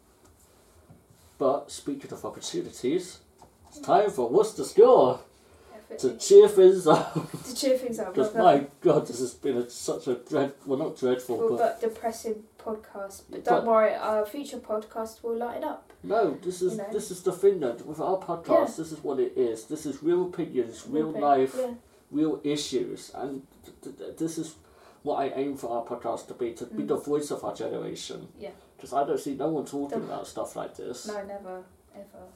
But speaking of opportunities, it's time for What's the Score? to Definitely. cheer things up. To cheer things up. Because like my God, this has been a, such a dread, well not dreadful, Well, but but depressing podcast. But don't But- worry, our future podcast will lighten up. no, this is You know. this is the thing that with our podcast, Yeah. this is what it is. This is real opinions, real Okay, life, Yeah. real issues, and th- th- th- this is what I aim for our podcast to be, to be Mm. the voice of our generation. Yeah. Because I don't see no one talking Don't- about stuff like this. No, never, ever.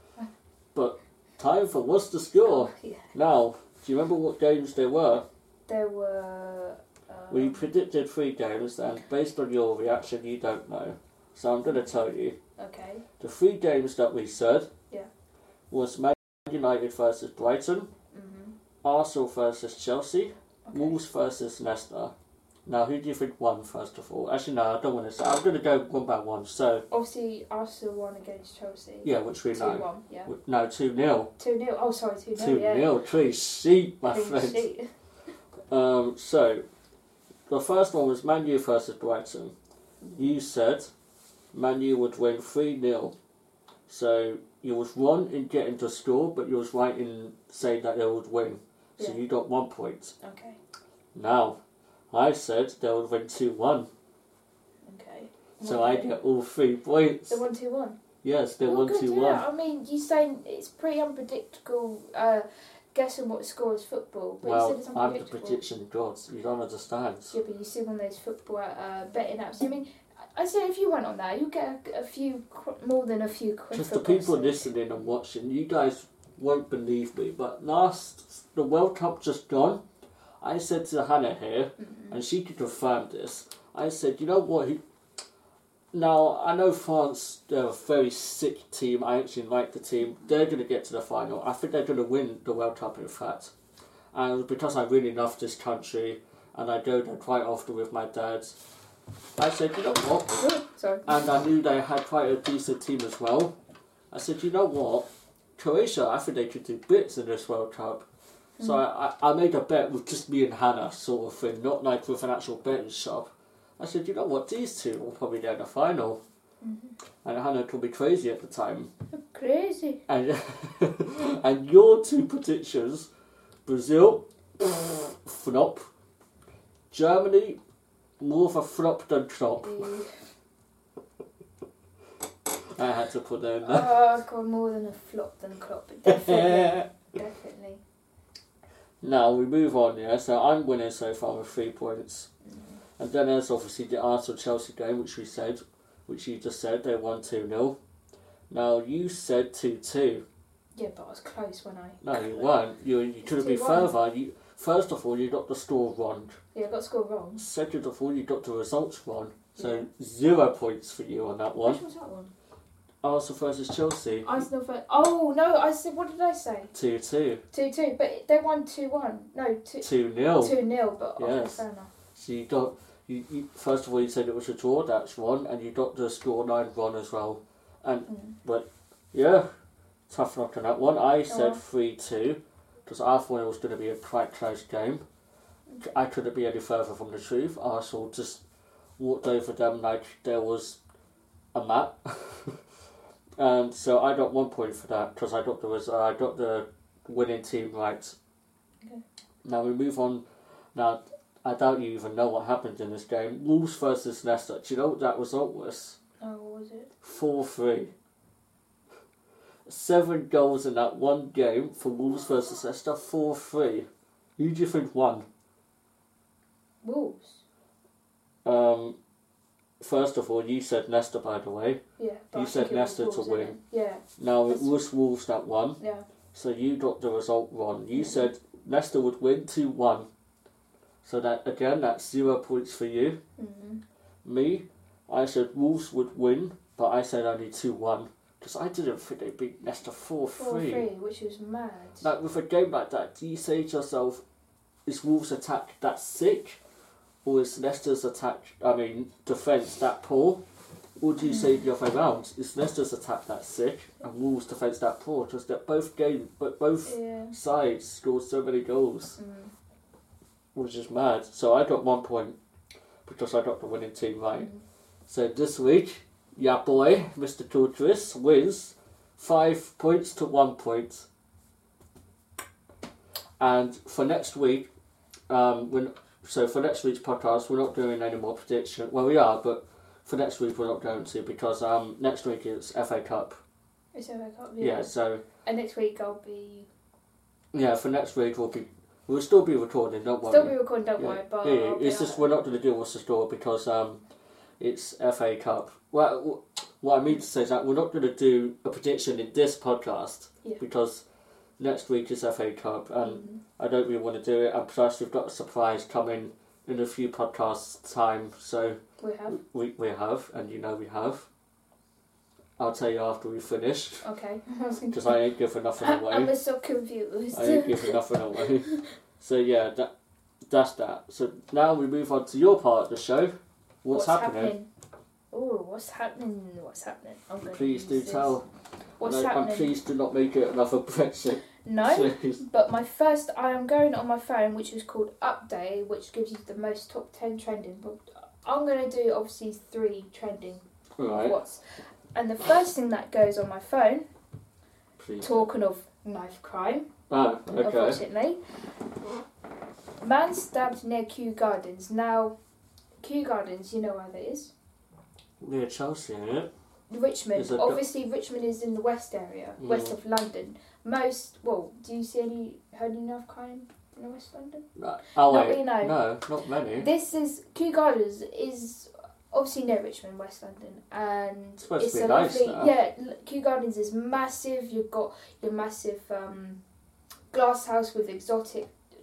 Time for What's the Score? Oh, yeah. Now, do you remember what games there were? There were. Um, We predicted three games, and based on your reaction, you don't know. So I'm going to tell you. Okay. The three games that we said Yeah. was Man United versus Brighton, Mhm. Arsenal versus Chelsea, Okay. Wolves versus Leicester. Now, who do you think won, first of all? Actually, no, I don't want to say. I'm going to go one by one. So, Obviously, Arsenal won against Chelsea. yeah, which we Two know. one. Yeah. No, two nil. Two nil. Oh, sorry, two nil. two Yeah. nil. Clean sheet, my Clean friend. sheet. Um, so, the first one was Man U versus Brighton. You said Man U would win three nil. So, you was wrong in getting to score, but you was right in saying that they would win. So, Yeah. you got one point. Okay. Now, I said they would win two one. Okay. So, One, I two. get all three points. The one two one. Yes, they Well, won good, two yeah. one. I mean, you saying it's pretty unpredictable. Uh, guessing what scores football, but you Well, said it's I'm the unpredictable. prediction god. You don't understand. Yeah, but you see one of those football uh, betting apps. I mean, I I say if you went on there, you get a, a few qu- more than a few quid. Just for the people boxing. listening and watching, you guys won't believe me, but last, the World Cup just gone, I said to Hannah here, Mhm. and she could confirm this, I said, you know what, he, Now, I know France, they're a very sick team. I actually like the team. They're going to get to the final. I think they're going to win the World Cup, in fact. And because I really love this country, and I go there quite often with my dad, I said, you know what? Sorry. And I knew they had quite a decent team as well. I said, you know what? Croatia, I think they could do bits in this World Cup. So mm. I, I made a bet with just me and Hannah, sort of thing, not like with an actual betting shop. I said, you know what, these two will probably get in the final. Mm-hmm. And Hannah called me crazy at the time. Crazy. And and your two predictions, Brazil, flop. Germany, more of a flop than flop. I had to put that in there. Oh, God, more than a flop than clop. Definitely. Definitely. Now we move on, yeah. So I'm winning so far with three points. Mm. And then there's obviously the Arsenal-Chelsea game, which we said, which you just said, they won two nil. Now, you said two two. Yeah, but I was close when I... No, you weren't. You, you could have been further. You, first of all, you got the score wrong. Yeah, I got the score wrong. Second of all, you got the results wrong. So, yeah. Zero points for you on that one. Which was that one? Arsenal versus Chelsea. Arsenal versus... Oh, no, I said... What did I say? two two. two two, but they won two one. No, two... two nil. two nil, but... Yes. Okay, fair enough. So, you got... You, you, first of all, you said it was a draw, that's one, and you got the scoreline wrong as well. And, mm. but, yeah, tough knock on that one. I said three two, because I thought it was going to be a quite close game. I couldn't be any further from the truth. Arsenal just walked over them like there was a mat. And so I got one point for that, because I got the, uh, I got the winning team right. Okay. Now we move on. Now, I doubt you even know what happened in this game. Wolves versus Leicester. Do you know what that result was? Oh, what was it? four three. Seven goals in that one game for Wolves versus Leicester. four three. Who do you think won? Wolves. Um, first of all, you said Leicester, by the way. Yeah. But you I said Leicester Wolves, to win. Yeah. Now, it was Wolves that won. Yeah. So you got the result wrong. You mm-hmm. said Leicester would win two one. So that again, that's zero points for you. Mm-hmm. Me, I said Wolves would win, but I said only two one. Because I didn't think they beat Leicester four three. four three, which was mad. Like, with a game like that, do you say to yourself, is Wolves' attack that sick? Or is Leicester's attack, I mean, defence that poor? Or do you say the other way around? Is Leicester's attack that sick and Wolves' defence that poor? Because both games, but both yeah. sides scored so many goals. Mm. Which is mad. So I got one point because I got the winning team right. Mm. So this week, yeah boy, Mister Torturous wins five points to one point. And for next week, um, when so for next week's podcast, we're not doing any more prediction. Well, we are, but for next week we're not going to because um, next week it's F A Cup. It's F A Cup, yeah. Yeah. So. And next week I'll be. Yeah, for next week we'll be. We'll still be recording, don't worry. Still be recording, don't yeah. worry. But yeah, yeah. It's just we're not going to do what's the score because um, it's F A Cup. Well, what I mean to say is that we're not going to do a prediction in this podcast yeah. because next week is F A Cup and mm-hmm. I don't really want to do it. And plus, we've got a surprise coming in a few podcasts' time. So we have. We we have, and you know we have. I'll tell you after we finish. Okay. Because I ain't giving nothing away. I'm so confused. I ain't giving nothing away. So yeah, that that's that. So now we move on to your part of the show. What's, what's happening? happening? Oh, what's happening? What's happening? I'm Please do this. tell. What's and happening? And please do not make it another Brexit. No, Please. But my first, I am going on my phone, which is called Update, which gives you the most top ten trending. But I'm going to do obviously three trending. Right. What's And the first thing that goes on my phone, Please. talking of knife crime, oh, okay. unfortunately, man stabbed near Kew Gardens. Now, Kew Gardens, you know where that is? Near Chelsea, isn't it? Richmond. Obviously, do- Richmond is in the west area, mm. west of London. Most, well, do you see any, heard any knife crime in the West London? No. Oh, not wait. Really, no. no, not many. This is, Kew Gardens is obviously near Richmond, West London, and it's supposed it's to be a nice lovely, now. yeah, Kew Gardens is massive. You've got your massive um, glass house with exotic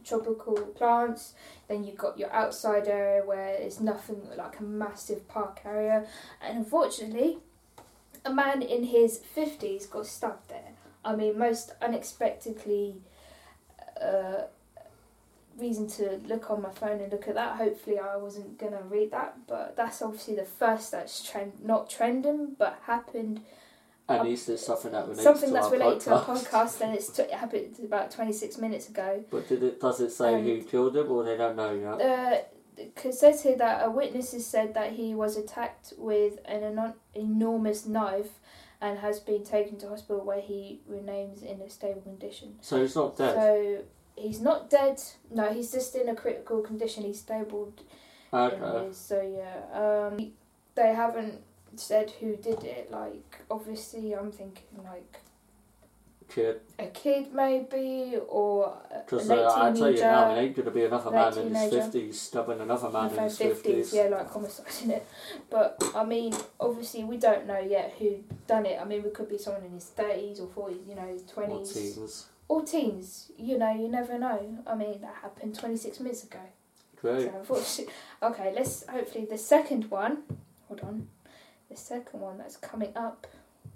tropical plants. Then you've got your outside area where it's nothing like a massive park area. And unfortunately, a man in his fifties got stabbed there. I mean, most unexpectedly, uh, reason to look on my phone and look at that. Hopefully I wasn't going to read that, but that's obviously the first that's trend, not trending, but happened. At least it's something that relates something to that's our related podcast. to our podcast, and it's t- it happened about twenty-six minutes ago. But did it? Does it say Um, who killed him, or they don't know yet? Uh, it says here that a witness has said that he was attacked with an enon- enormous knife and has been taken to hospital where he remains in a stable condition. So he's not dead? So he's not dead. No, he's just in a critical condition. He's stable. Okay. So yeah, um, they haven't said who did it. Like, obviously, I'm thinking like Kid. a kid maybe, or a Because late uh, I tell you teenager. now, it ain't going to be another late man in his teenager. fifties stabbing another man in in his fifties, fifties. yeah, like homicide, it. But I mean, obviously, we don't know yet who done it. I mean, it could be someone in his thirties or forties, you know, his Or twenties, teens. or teens. You know, you never know. I mean, that happened twenty-six minutes ago. Great. So unfortunately, okay, let's hopefully the second one. Hold on, the second one that's coming up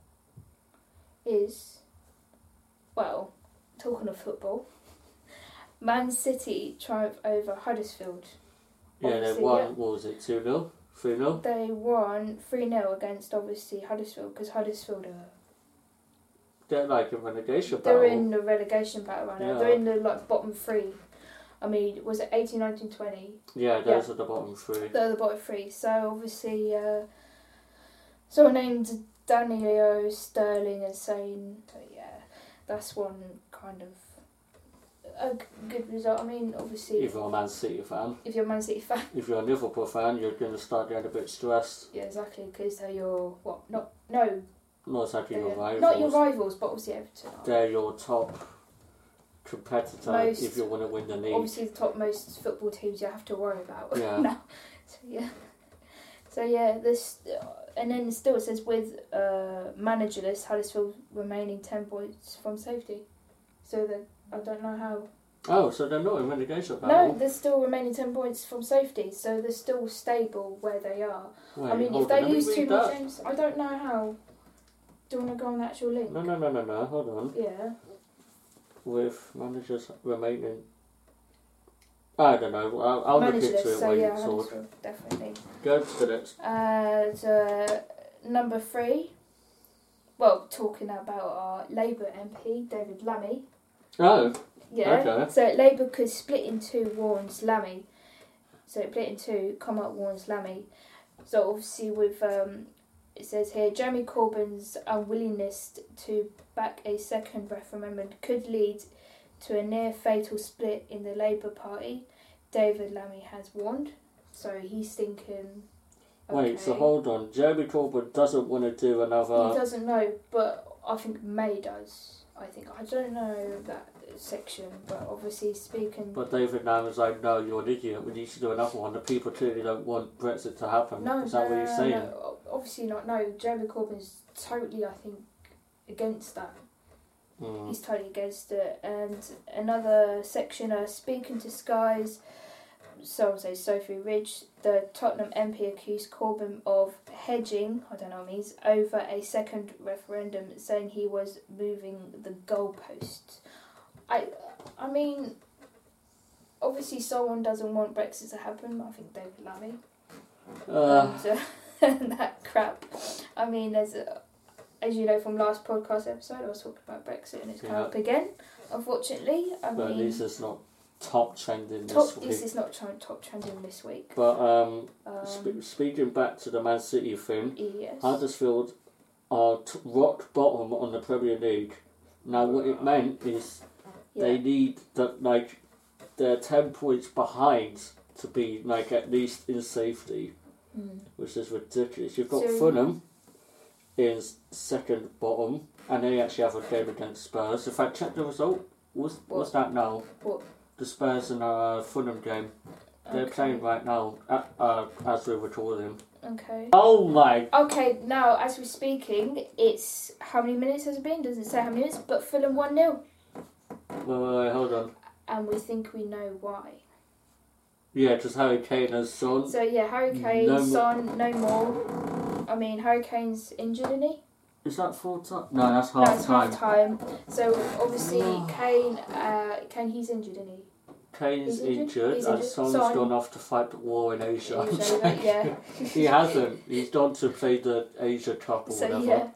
is, well, talking of football, Man City triumph over Huddersfield. Yeah, they Obviously, won, yeah. what was it, two nil? three nil? They won three nil against obviously Huddersfield because Huddersfield are They're like a relegation they're battle. in the relegation battle right now. Yeah. They're in the like bottom three. I mean, was it eighteen, nineteen, twenty? Yeah, those Yeah. are the bottom three. They're the bottom three. So obviously, uh, someone named Danilo Sterling is saying, so yeah, that's one kind of a g- good result. I mean, obviously, If you're a Man City fan. if you're a Man City fan, If you're a Liverpool fan, you're going to start getting a bit stressed. yeah, exactly, because they're your what? Not no, Not exactly your they're rivals. not your rivals, but obviously Everton are. They're your top competitor Most- if you want to win the league. Obviously, the top most football teams you have to worry about Yeah. now. So yeah, so yeah, this, and then still it says with uh, managerless Huddersfield remaining ten points from safety. So that I don't know how. Oh, so they're not in relegation No, battle? they're still remaining ten points from safety. So they're still stable where they are. Wait, I mean, hold if on, they let me lose read two more that. games, I don't know how. Do you want to go on the actual link? No, no, no, no, no, hold on. Yeah. With managers remaining... I don't know, I'll, I'll look into Managerless. it So when yeah, it's all... Huddersfield, definitely. Go to the next. And uh, number three, well, talking about our Labour M P, David Lammy. Oh, Yeah. Okay. So Labour could split in two, warns Lammy. So split in two, come up, warns Lammy. So obviously with, um, it says here, Jeremy Corbyn's unwillingness to back a second referendum could lead to a near fatal split in the Labour Party. David Lammy has warned. So he's thinking... wait, so okay. hold on. Jeremy Corbyn doesn't want to do He another... doesn't know, but I think May does. I think I don't know that section, but obviously speaking. But David Lamb is like, no, you're an idiot. We need to do another one. The people clearly don't want Brexit to happen. no, is no, that what no, you're no, saying? no, obviously not. No, Jeremy Corbyn's totally, I think, against that. Mm. He's totally against it. And another section, uh, speaking to Skies. Someone says Sophie Ridge, the Tottenham M P accused Corbyn of hedging, I don't know what it means, over a second referendum, saying he was moving the goalposts. I, I mean, obviously someone doesn't want Brexit to happen. I think David Lammy. Uh, and, uh, and that crap. I mean, there's a, as you know from last podcast episode, I was talking about Brexit and it's come Yeah. up again. Unfortunately, I but mean, this is not top trending top, this week. this is not tra- top trending this week. But um, Um, sp- speaking back to the Man City thing, yes. Huddersfield are t- rock bottom on the Premier League. Now, what it meant is yeah. they need that, like, they're ten points behind to be like at least in safety, Mm. which is ridiculous. You've got So- Fulham in second bottom, and they actually have a game against Spurs. In fact, check the result. What's what's that now? What? The Spurs and uh, Fulham game. They're Okay. playing right now uh, uh, as we're recording. Okay. Oh my! Okay, now as we're speaking, it's how many minutes has it been? Doesn't say how many minutes, but Fulham one nil. Wait, wait, wait, hold on. and we think we know why. Yeah, just Harry Kane as Son. So yeah, Harry Kane, No mo- Son, no more. I mean, Harry Kane's injured, isn't he? Is that full time? No, that's No, half it's time. half time. So obviously Oh. Kane, uh, Kane, he's injured, isn't he? Kane's He's injured? injured, He's and injured. Son's Son- gone off to fight the war in Asia. Asia, yeah. He hasn't. He's gone to play the Asia Cup or So whatever. yeah.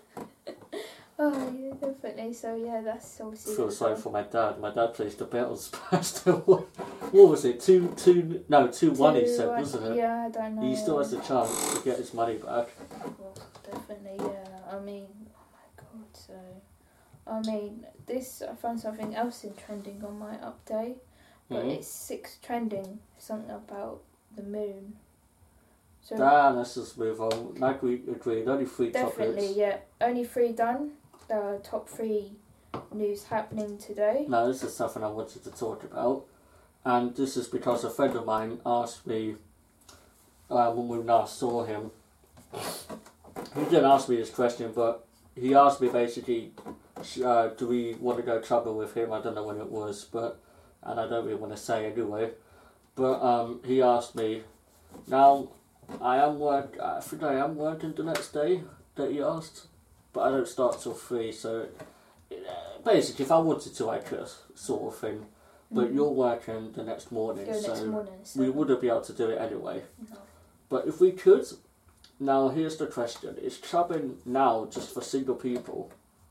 Oh yeah, definitely. So yeah, that's I obviously. feel sorry for my dad. My dad plays the Beatles past what was it? Two two no two one he said, Two, wasn't it? Yeah, I don't know. He still has the chance to get his money back. Well, definitely, yeah. I mean, oh my god. So, I mean, this I found something else in trending on my update, but Mhm. it's six trending something about the moon. So Damn, let's just move on. Like we agreed, only three definitely, topics. yeah. Only three done. The top three news happening today. No, this is something I wanted to talk about, and this is because a friend of mine asked me uh, when we last saw him. He didn't ask me this question, but he asked me basically, uh, do we want to go clubbing with him? I don't know when it was, but and I don't really want to say anyway. But um, he asked me. Now, I am work. I think I am working the next day that he asked, but I don't start till three. So uh, basically, if I wanted to, I could, sort of thing. But Mhm. you're working the next morning, Go so next morning. So. we wouldn't be able to do it anyway. No. But if we could, now here's the question: is clubbing now just for single people,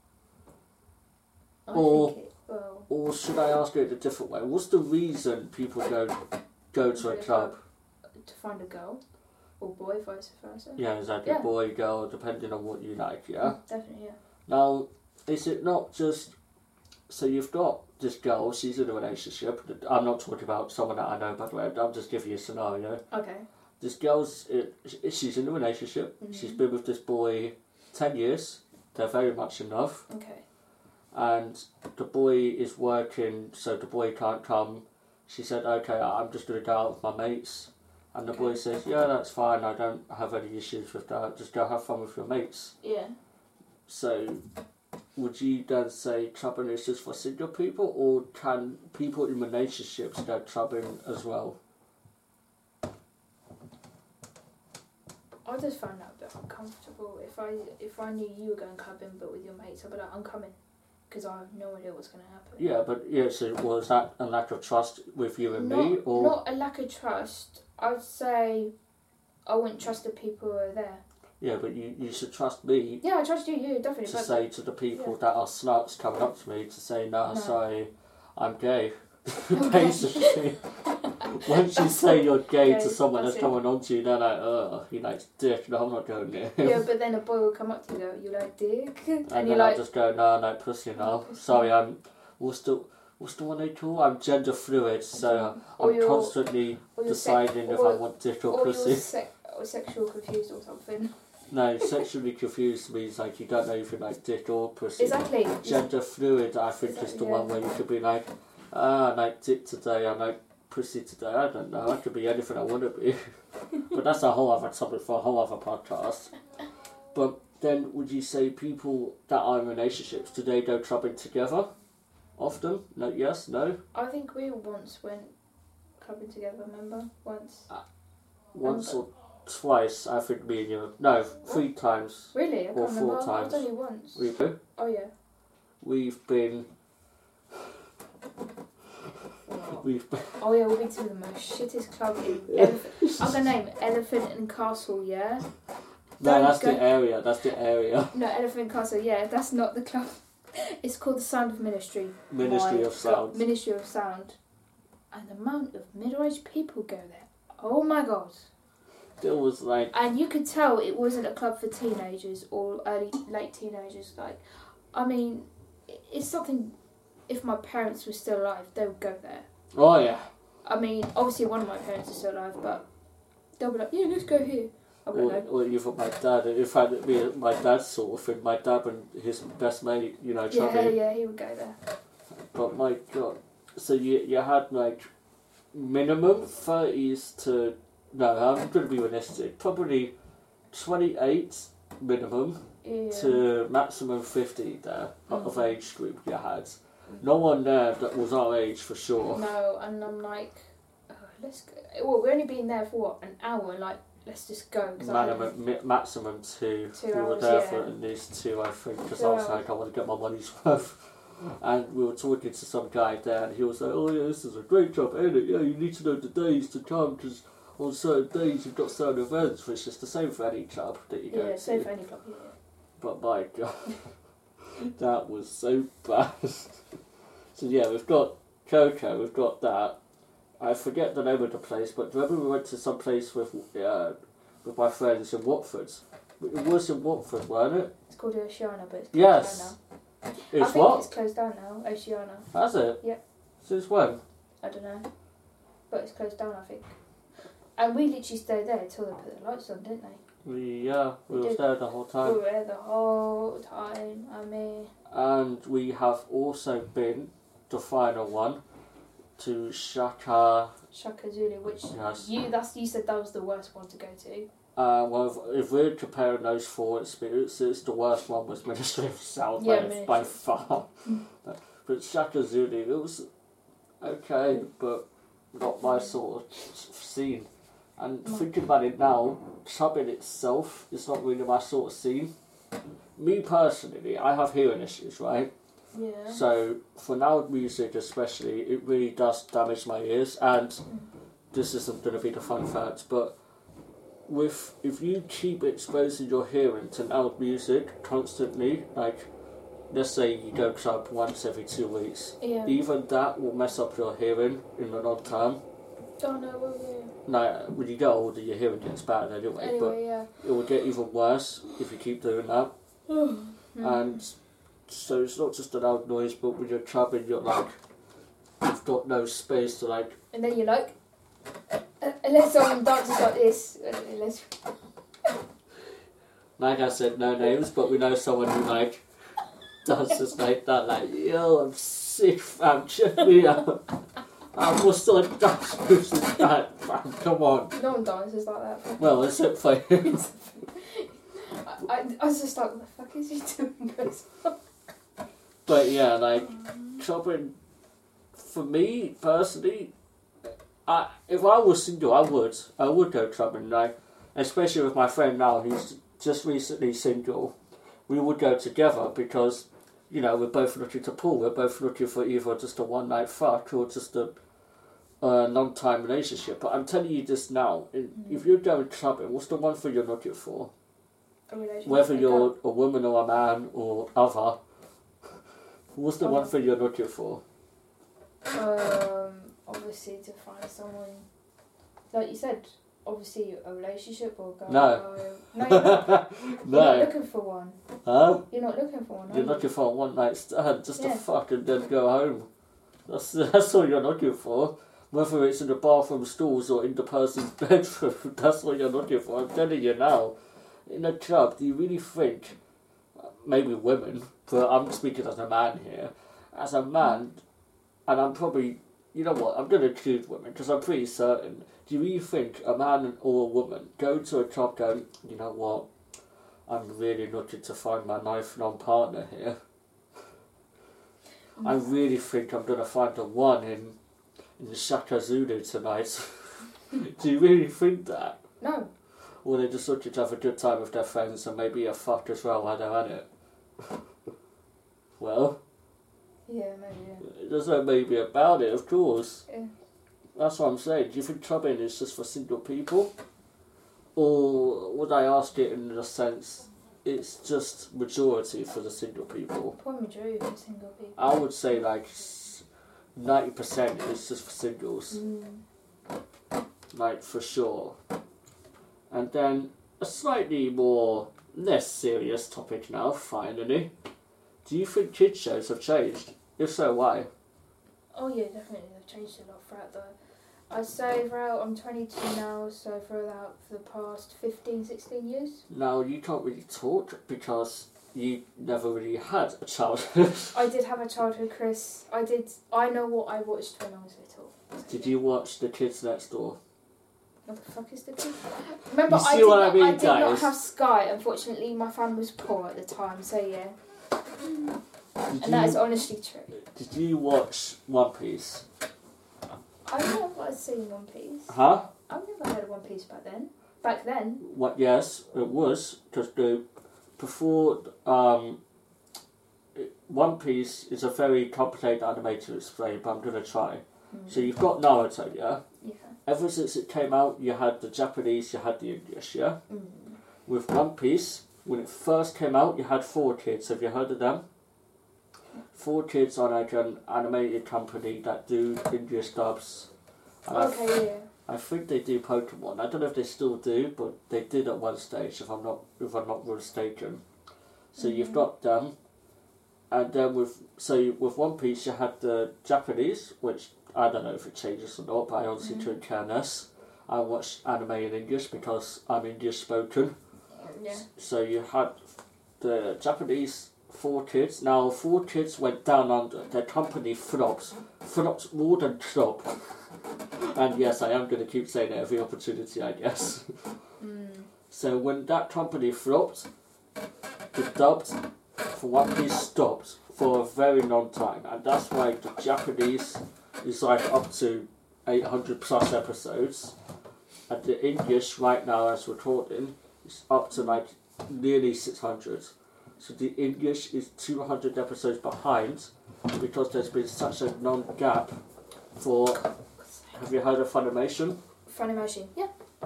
I Or- think it, well, or should I ask it a different way? What's the reason people go go to a club? to find a girl or boy, vice versa. Yeah, exactly. Yeah. Boy, girl, depending on what you like. Yeah. Definitely, yeah. Now, is it not just so you've got this girl? She's in a relationship. I'm not talking about someone that I know, by the way. I'm just giving you a scenario. Okay. This girl's it, she's in a relationship. Mhm. She's been with this boy ten years. They're very much in love, Okay. and the boy is working, so the boy can't come. She said, "Okay, I'm just gonna go out with my mates," and the boy Okay. says, "Yeah, that's fine. I don't have any issues with that. Just go have fun with your mates." Yeah. So, would you then say clubbing is just for single people, or can people in relationships go clubbing as well? I just found that a bit uncomfortable. If I if I knew you were going clubbing but with your mates, I'd be like, I'm coming, because I have no idea what's going to happen. Yeah, but yeah, so was that a lack of trust with you and not, me, or not a lack of trust. I'd say I wouldn't trust the people who are there. yeah, but you, you should trust me Yeah, I trust you. You definitely. to but say to the people yeah. that are sluts coming up to me to say, "Nah, No. sorry, I'm gay." Okay. Basically, once you say you're gay Okay, to someone that's that's it. coming on to you, they're like, "Oh, he likes dick." No, I'm not going there. yeah, but then a boy will come up to you and go, "You like dick?" And, And you're then I like, just go, "No, no, pussy now. Pussy. Sorry, I'm what's the what's the one they call? I'm gender fluid, so Or I'm you're- constantly or you're sec- deciding if or- I want dick or or you're pussy." sec- or sexual confused or something. No, sexually confused means like you don't know if you like dick or pussy. Exactly. Gender fluid, I think, is Exactly, the yeah. one where you could be like, ah, I like dick today, I like pussy today. I don't know. I could be anything I want to be. But that's a whole other topic for a whole other podcast. But then, would you say people that are in relationships, do they go clubbing together often? No, yes, no. I think we once went clubbing together. Remember once? Once or twice, I think me and you. No, three times. Really? I Or can't four remember. times. I was only once. We do. Oh yeah. We've been. We've been. Oh yeah, we've been to the most shittest club in Elephant. I'm gonna name it Elephant and Castle. Yeah. No, Don't that's go- the area. That's the area. No, Elephant and Castle. Yeah, that's not the club. It's called the Sound of Ministry. Ministry My of Sound. God, Ministry of Sound. And the amount of middle-aged people go there. Oh my god. It was like. And you could tell it wasn't a club for teenagers or early, late teenagers. Like, I mean, it's something. If my parents were still alive, they would go there. Oh yeah. I mean, obviously one of my parents is still alive, but they'll be like, yeah, let's go here. I don't Or, know. or even my dad. In fact, it'd be my dad's sort of thing. My dad and his best mate, you know, Yeah, Chubby. yeah, he would go there. But my god. So you you had like minimum thirties to no, I'm going to be realistic. Probably twenty-eight minimum Yeah. to maximum fifty there Mm. of age group you had. No one there that was our age for sure. No, and I'm like, oh, let's go. Well, we've only been there for what, an hour, like, let's just go. Minimum, mi- maximum two. Two we hours, were there yeah. for at least two, I think, because Two I was hours. like, I want to get my money's worth. And we were talking to some guy there, and he was like, oh yeah, this is a great job, ain't it? Yeah, you need to know the days to come, because on certain days you've got certain events, which is the same for any club that you go Yeah, to. same for any club, yeah. But my God, that was so bad. So yeah, we've got Coco, we've got that. I forget the name of the place, but remember we went to some place with uh, with my friends in Watford? It was in Watford, weren't it? It's called Oceana, but it's closed Yes. down now. It's I think what? it's closed down now, Oceana. Has it? Yep. Since when? I don't know. But it's closed down, I think. And we literally stayed there until they put the lights on, didn't they? We, yeah, we, We were did. there the whole We time. were there the whole time. I mean, And we have also been, the final one, to Shaka. Shaka Zulu, which Yes. you that's you said that was the worst one to go to. Uh, well, if, if we're comparing those four experiences, the worst one was Ministry of Sound Yeah, by, Ministry. by far. but, but Shaka Zulu, it was okay, but not my sort of scene. And No. thinking about it now, clubbing itself is not really my sort of scene. Me personally, I have hearing issues, right? Yeah. So for loud music especially, it really does damage my ears. And this isn't going to be the fun fact, but with if you keep exposing your hearing to loud music constantly, like let's say you go club once every two weeks, Yeah. even that will mess up your hearing in the long term. Oh no, well, yeah. Now, when you get older, your hearing gets better anyway, Anyway, yeah. but it will get even worse if you keep doing that. Mm. And so it's not just a loud noise, but when you're clubbing, you're like, you've got no space to like. And then you're like, uh, unless someone dances like this, uh, unless Like I said, no names, but we know someone who like dances like that. Like, yo, I'm sick, fam. Check me out. I was still like dance moves like that, fam. Come on. no one dances like that. Well, except for him. I, I, I was just like, what the fuck is he doing? Guys? But yeah, like clubbing. For me personally, I if I was single, I would. I would go clubbing. Like, especially with my friend now, who's just recently single. We would go together because, you know, we're both looking to pull. We're both looking for either just a one night fuck or just a, a long time relationship. But I'm telling you this now: in, Mm. if you're going clubbing, what's the one thing you're looking for? A relationship. Whether Like you're a woman or a man or other, what's the one Other. thing you're looking for? that. Um, obviously to find someone, like you said, obviously a relationship or go. No. No, you're not. You're not No, looking for one. huh? You're not looking for one. Are You're you? looking for a one night stand just to Yeah. fuck and then go home. That's that's all you're looking for. Whether it's in the bathroom stalls or in the person's bedroom, that's what you're looking for. I'm telling you now. In a club, do you really think, maybe women, but I'm speaking as a man here, as a man, and I'm probably, you know what, I'm going to choose women because I'm pretty certain. Do you really think a man or a woman go to a club going, you know what, I'm really looking to find my lifelong partner here. I really think I'm going to find the one in, in Shaka Zulu tonight. Do you really think that? No. Or they just looking to have a good time with their friends and maybe a fuck as well while they're at it? Well, Yeah, maybe. Yeah. there's no maybe about it, of course. Yeah. That's what I'm saying. Do you think clubbing is just for single people? Or would I ask it in the sense it's just majority for the single people? Probably majority for single people. I would say like ninety percent is just for singles. Mm. Like, for sure. And then a slightly more, less serious topic now, finally. Do you think kids shows have changed? If so, why? Oh yeah, definitely. They've changed a lot throughout the. I'd say throughout. I'm twenty-two now, so throughout for the past fifteen, sixteen years. Now, you can't really talk because you never really had a childhood. I did have a childhood, Chris. I did. I know what I watched when I was little. Did you watch The Kids Next Door? What the fuck is the kid? Remember, You I see did, what I not, mean, I did not guys? have Sky. Unfortunately, my family was poor at the time, so yeah. Did And that is you, honestly true. did you watch One Piece? I've never seen One Piece. Huh? I've never heard of One Piece back then. Back then. What? Yes, it was. Because the before um, it- One Piece is a very complicated anime to explain, but I'm gonna try. Mm. So you've got Naruto, yeah. Yeah. Ever since it came out, you had the Japanese, you had the English, yeah. Mm. With One Piece, when it first came out, you had Four Kids. Have you heard of them? Four Kids are like an animated company that do English dubs. And I Okay, yeah. I think they do Pokemon. I don't know if they still do, but they did at one stage, if I'm not if I'm not mistaken. So Mhm. you've got them, and then with so you- with One Piece you had the Japanese, which I don't know if it changes or not, but I honestly Mhm. couldn't care less. I watch anime in English because I'm English spoken. Yeah. So you had the Japanese Four Kids. Now Four Kids went down under. Their company flopped, flopped more than flop. And yes, I am going to keep saying it every opportunity, I guess. Mm. So when that company flopped, the dubs for One Piece stopped for a very long time, and that's why the Japanese is like up to eight hundred plus episodes, and the English right now as recording is up to like nearly six hundred. So the English is two hundred episodes behind because there's been such a long gap for. Have you heard of Funimation? Funimation. Yeah.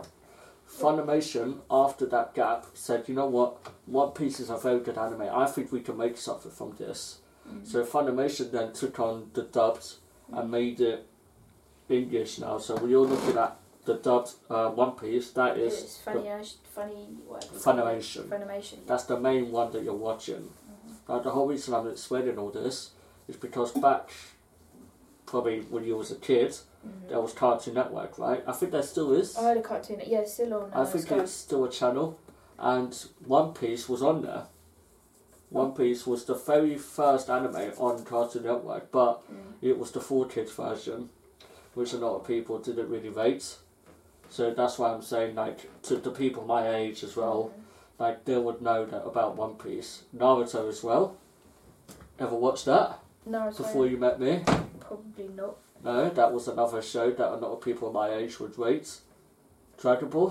Funimation, after that gap, said, you know what, One Piece is a very good anime. I think we can make something from this. Mm. So Funimation then took on the dubbed and made it English now. So when you're looking at the dubbed uh, One Piece, that is It's funny, uh, funny, whatever. you Funimation. call it. Funimation. That's the main one that you're watching. Mm-hmm. Now the whole reason I'm explaining all this is because back, probably when you was a kid, Mm-hmm. there was Cartoon Network, right? I think there still is. I heard a cartoon. Yeah, it's still on. Uh, I think Sky. it's still a channel, and One Piece was on there. One Piece was the very first anime on Cartoon Network, but Mm. it was the Four Kids version, which a lot of people didn't really rate. So that's why I'm saying, like, to the people my age as well, Mm. like, they would know that about One Piece. Naruto as well. Ever watched that No, it's before you met me? probably not. No, that was another show that a lot of people my age would rate. Dragon Ball?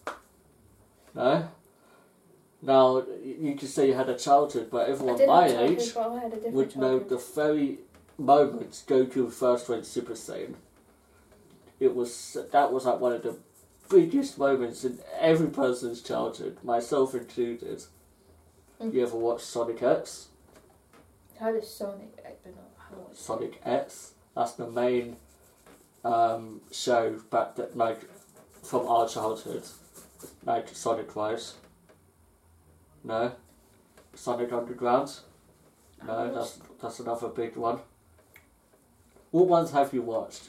No? Now, y- you could say you had a childhood, but I everyone did my have childhood, age but I had a different would know childhood. the very moment Goku first went Super Saiyan. It was, that was like one of the biggest moments in every person's childhood, myself included. Mm. You ever watched Sonic X? I heard of Sonic, I don't know. I haven't watched it. Sonic X? That's the main um, show back that, like, from our childhood, like Sonic Rise. No, Sonic Underground. I No, haven't that's that's another big one. What ones have you watched?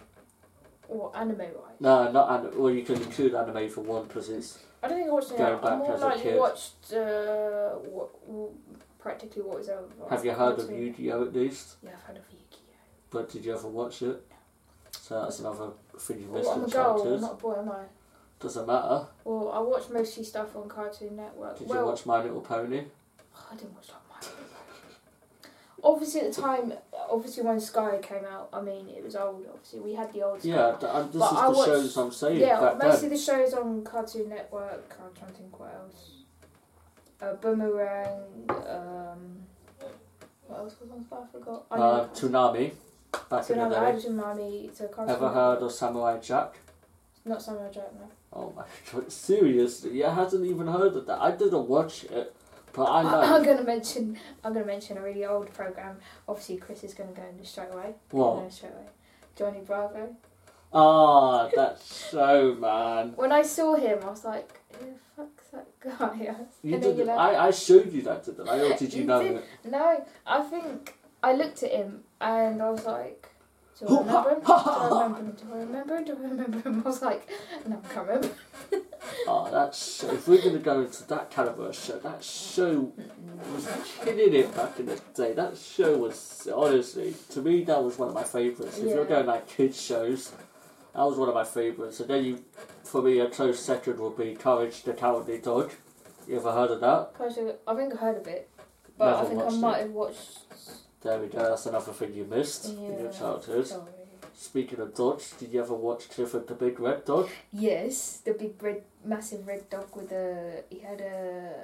Or anime wise. No, not anime. Well, you can include anime for one because it's I don't think I watched it. Going I'm back more as a likely kid. watched uh, what, what, practically what was over. Have you heard of cartoon. Yu-Gi-Oh at least? Yeah, I've heard of Yu-Gi-Oh. But did you ever watch it? So that's another thing you missed Well, I'm in a girl, I'm childhood. not a boy, am I? Doesn't matter. Well, I watch mostly stuff on Cartoon Network. Did well, you watch My Little Pony? I didn't watch that much. Obviously, at the time, obviously when Sky came out, I mean, it was old. Obviously, we had the old. Sky. Yeah, th- and this But is I the watched- shows I'm saying Yeah, back mostly then. the shows on Cartoon Network. I'm trying to think what else. Uh, Boomerang. Um, what else was on Sky? I forgot. I Uh, know. Tsunami, back So in now the I day. was in Miami. So Cartoon Ever Network. heard of Samurai Jack? Not Samurai Jack, no. Oh my god, seriously, you hasn't even heard of that. I didn't watch it, but I know. I'm gonna mention. I'm gonna mention a really old program. Obviously, Chris is gonna go into straight away. What? No, straight away. Johnny Bravo. Ah, that show, man. When I saw him, I was like, "Who the fuck's that guy?" You And then did. you're like- I, I showed you that, didn't I? Or did you, You know did. it? No, I think I looked at him and I was like, "Do I remember him? Do I remember him? Do I remember him? Do I remember him?" I was like, "No, I can't remember." Oh, that show. If we're going to go into that caliber of show, that show was killing it back in the day. That show was, honestly, to me, that was one of my favourites. If you're Yeah. going like kids' shows, that was one of my favourites. And then you, for me, a close second would be Courage the Cowardly Dog. You ever heard of that? Gosh, I think I heard of it. but Never I think I watched might it. have watched. There we go, that's another thing you missed Yeah, in your childhood. Sorry. Speaking of dogs, did you ever watch Clifford the Big Red Dog? Yes, the big red, massive red dog with a. He had a.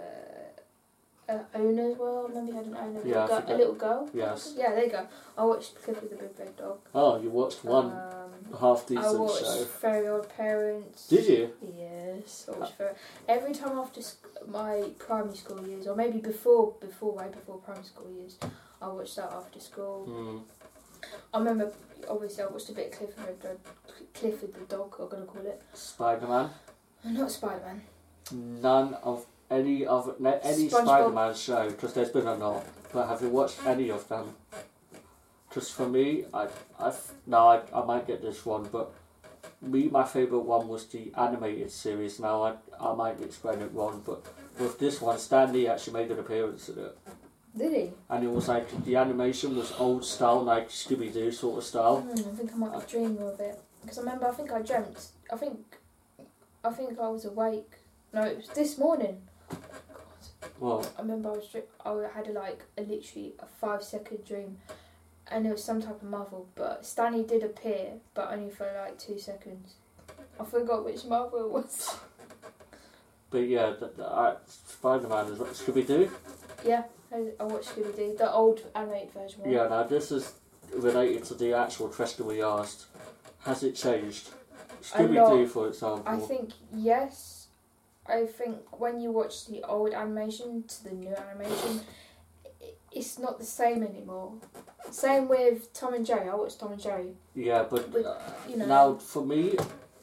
a owner as well. I remember he had an owner. Yeah, I a, girl, a forget. little girl. Yes. Yeah, there you go. I watched Clifford the Big Red Dog. Oh, you watched one Um, half I decent watched show. Very Odd Parents. Did you? Yes, I watched Very. Every time after sc- my primary school years, or maybe before, before way before primary school years, I watched that after school. Mm. I remember, obviously, I watched a bit of Clifford the Dog, Clifford the Dog. I'm gonna call it. Spider-Man? Not Spider Man. None of any of ne- any SpongeBob. Spider-Man show, because there's been a lot. But have you watched any of them? Just for me, I, I, no, I, I might get this one, but me, my favourite one was the animated series. Now, I, I might explain it wrong, but with this one, Stan Lee actually made an appearance in it. Did he? And it was like, the animation was old style, like Scooby-Doo sort of style. Hmm, I think I might be dreaming of it. Because I remember, I think I dreamt. I think, I think I was awake. No, it was this morning. Well, I remember I was dri- I had a, like a literally a five second dream, and it was some type of Marvel. But Stanley did appear, but only for like two seconds. I forgot which Marvel it was. but yeah, the, the, uh, Spider-Man is what Scooby-Doo. Yeah, I, I watched Scooby Doo, the old animated version. One. Yeah, now this is related to the actual question we asked. Has it changed? Scooby-Doo, for example. I think yes. I think when you watch the old animation to the new animation, i- it's not the same anymore. Same with Tom and Jerry. I watched Tom and Jerry. Yeah, but, But, uh, you know- now for me,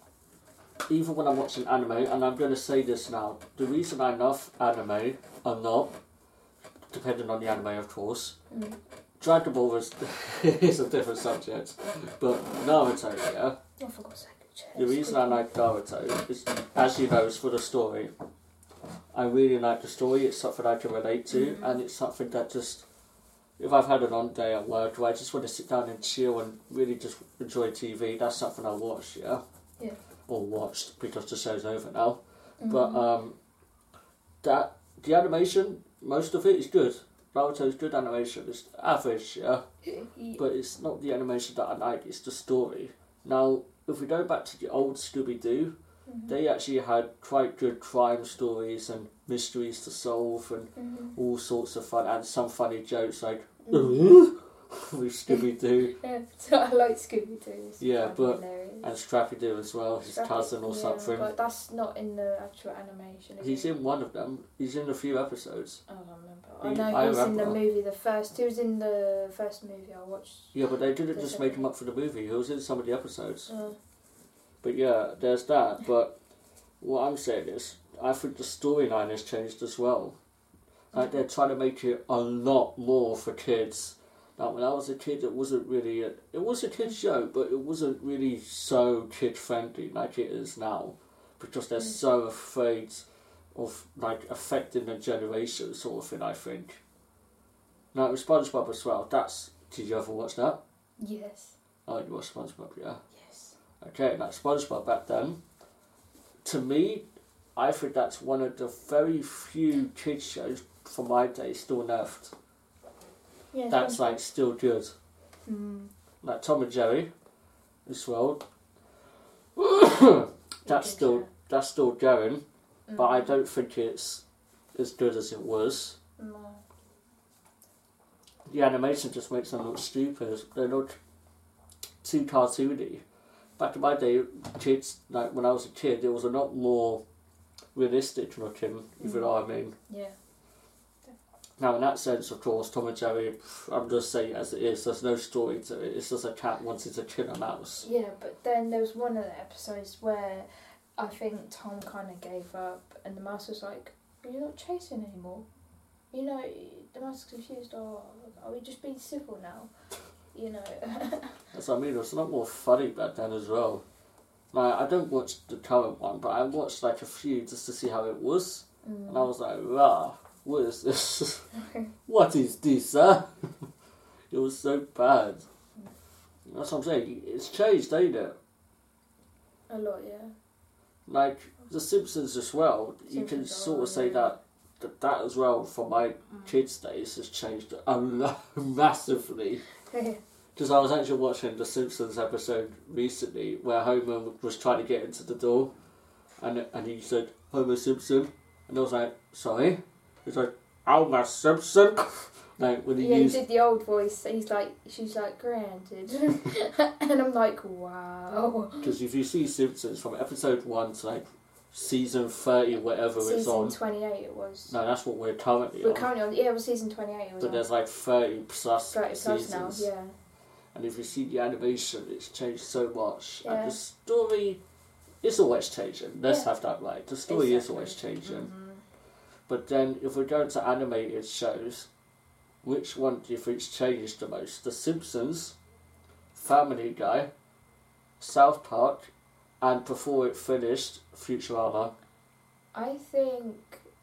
even when I'm watching anime, and I'm going to say this now, the reason I love anime or not, depending on the anime of course, Mm. Dragon Ball is, is a different subject, but Naruto, yeah, Oh, for God's sake. the reason I like Naruto is, as you know, is for the story. I really like the story, it's something I can relate to, Mhm. and it's something that just, if I've had a long day at work where I just want to sit down and chill and really just enjoy T V, that's something I watch, yeah? Yeah. Or watched, because the show's over now. Mhm. But um, that the animation, most of it is good. Naruto's good animation, it's average, yeah? Y- But it's not the animation that I like, it's the story. Now, if we go back to the old Scooby-Doo, Mhm. they actually had quite good crime stories and mysteries to solve and Mhm. all sorts of fun, and some funny jokes like Mhm. with Scooby-Doo Yeah, so I like Scooby Doo. Yeah, but- hilarious. and Scrappy-Doo as well, his Scrappy- cousin or yeah, something. But that's not in the actual animation. Is He's it? in one of them. He's in a few episodes. I don't remember. He- I know I he's in the remember. movie. The first. He was in the first movie I watched. Yeah, but they didn't There's just a- make him up for the movie. He was in some of the episodes. Uh, But yeah, there's that. But what I'm saying is, I think the storyline has changed as well. Like they're trying to make it a lot more for kids. Like when I was a kid, it wasn't really a, it was a kid show, but it wasn't really so kid friendly like it is now, because they're Mm. so afraid of like affecting the generation sort of thing. I think. Now with SpongeBob as well. That's did you ever watch that? yes. Oh, you watched SpongeBob, yeah. Yes. Okay, like SpongeBob back then. To me, I think that's one of the very few kids shows from my day still left. Yeah. That's like still good. Mm. Like Tom and Jerry, as well. that's still that's still going, Mm. but I don't think it's as good as it was. No. The animation just makes them look stupid. They look too cartoony. Back in my day, kids, like when I was a kid, it was a lot more realistic looking, if you know what I mean. Yeah. Now, in that sense, of course, Tom and Jerry, pff, I'm just saying it as it is, there's no story to it. It's just a cat wanting to kill a mouse. Yeah, but then there was one of the episodes where I think Tom kind of gave up, and the mouse was like, "You're not chasing anymore." You know, the mouse was confused. Oh, are we just being civil now? You know. That's what I mean, it was a lot more funny back then as well. Like, I don't watch the current one, but I watched like a few just to see how it was. Mm. And I was like, rah, what is this? What is this, huh? It was so bad. That's what I'm saying. It's changed, ain't it? A lot, yeah. Like, The Simpsons as well. You can Simpsons sort are, of say yeah. that th- that as well from my Mm. kids' days has changed a lo- massively. Because I was actually watching the Simpsons episode recently where Homer was trying to get into the door, and and he said, "Homer Simpson," and I was like, "Sorry?" He's like, "Homer Simpson." Like when he yeah, used he did the old voice. He's like, she's like, granted. And I'm like, wow. Because if you see Simpsons from episode one to like season thirty, whatever it's on. Season twenty-eight it was. No, that's what we're currently We're on. currently on, yeah, it was season twenty-eight it was But on. there's like thirty plus thirty plus seasons. now, yeah. And if you see the animation, it's changed so much. Yeah. And the story is always changing. Let's Yeah. have that right. The story is Exactly. always changing. Mm-hmm. But then if we're going to animated shows, which one do you think's changed the most? The Simpsons, Family Guy, South Park, and before it finished, Futurama. I think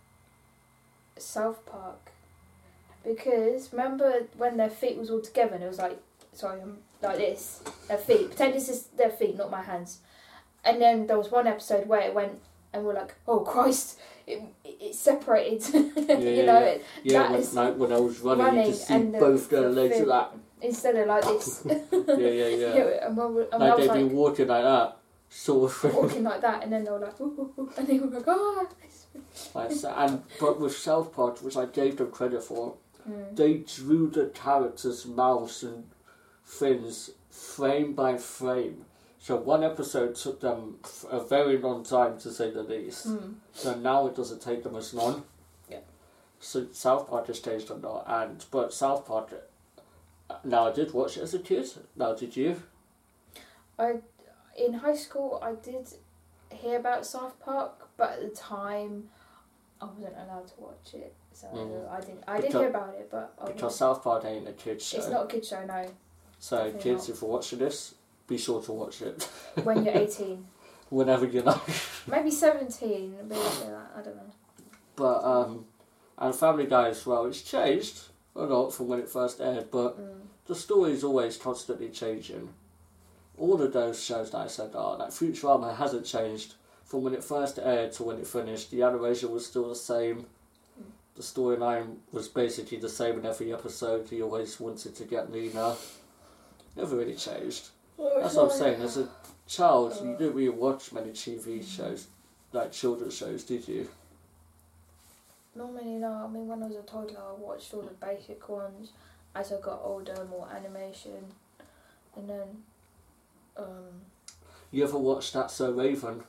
South Park, because remember when their feet was all together and it was like, sorry, I'm like this, their feet. Pretend this is their feet, not my hands. And then there was one episode where it went and we're like, oh Christ, it, it separated. Yeah, you know, yeah. it, Yeah, that when, is like, when I was running, running you could see and the- both their the legs feet. like instead of like this. that. Yeah, yeah, yeah. Yeah, and, when we, and I Like was they'd be like walking like that, sort of thing. walking like that, and then they were like, ooh, ooh, ooh, and they were like, ah. Like, so- and but with South Park, which I gave them credit for, Mm. they drew the characters' mouths and fins frame by frame. So one episode took them f- a very long time, to say the least. Mm. So now it doesn't take them as long. Yeah. So South Park has changed a lot, and but South Park. Now I did watch it as a kid. Now did you? I in high school I did hear about South Park, but at the time I wasn't allowed to watch it, so Mm. I didn't. I did Because- hear about it, but I Because wasn't- South Park ain't a kids show. it's not a kid show. No, so definitely kids, not. if you're watching this, be sure to watch it when you're eighteen, whenever you like. maybe seventeen, maybe that. I don't know. But um, and Family Guy as well. It's changed a lot from when it first aired, but Mm. the story is always constantly changing. All of those shows that I said are like Futurama hasn't changed from when it first aired to when it finished. The animation was still the same. Mm. The storyline was basically the same in every episode. He always wanted to get Lena. Never really changed. That's what I'm saying. As a child, you didn't really watch many T V shows, like children's shows, did you? Not many, no. I mean, when I was a toddler, I watched all the basic ones. As I got older, more animation, and then, um, You ever watched That's So Raven?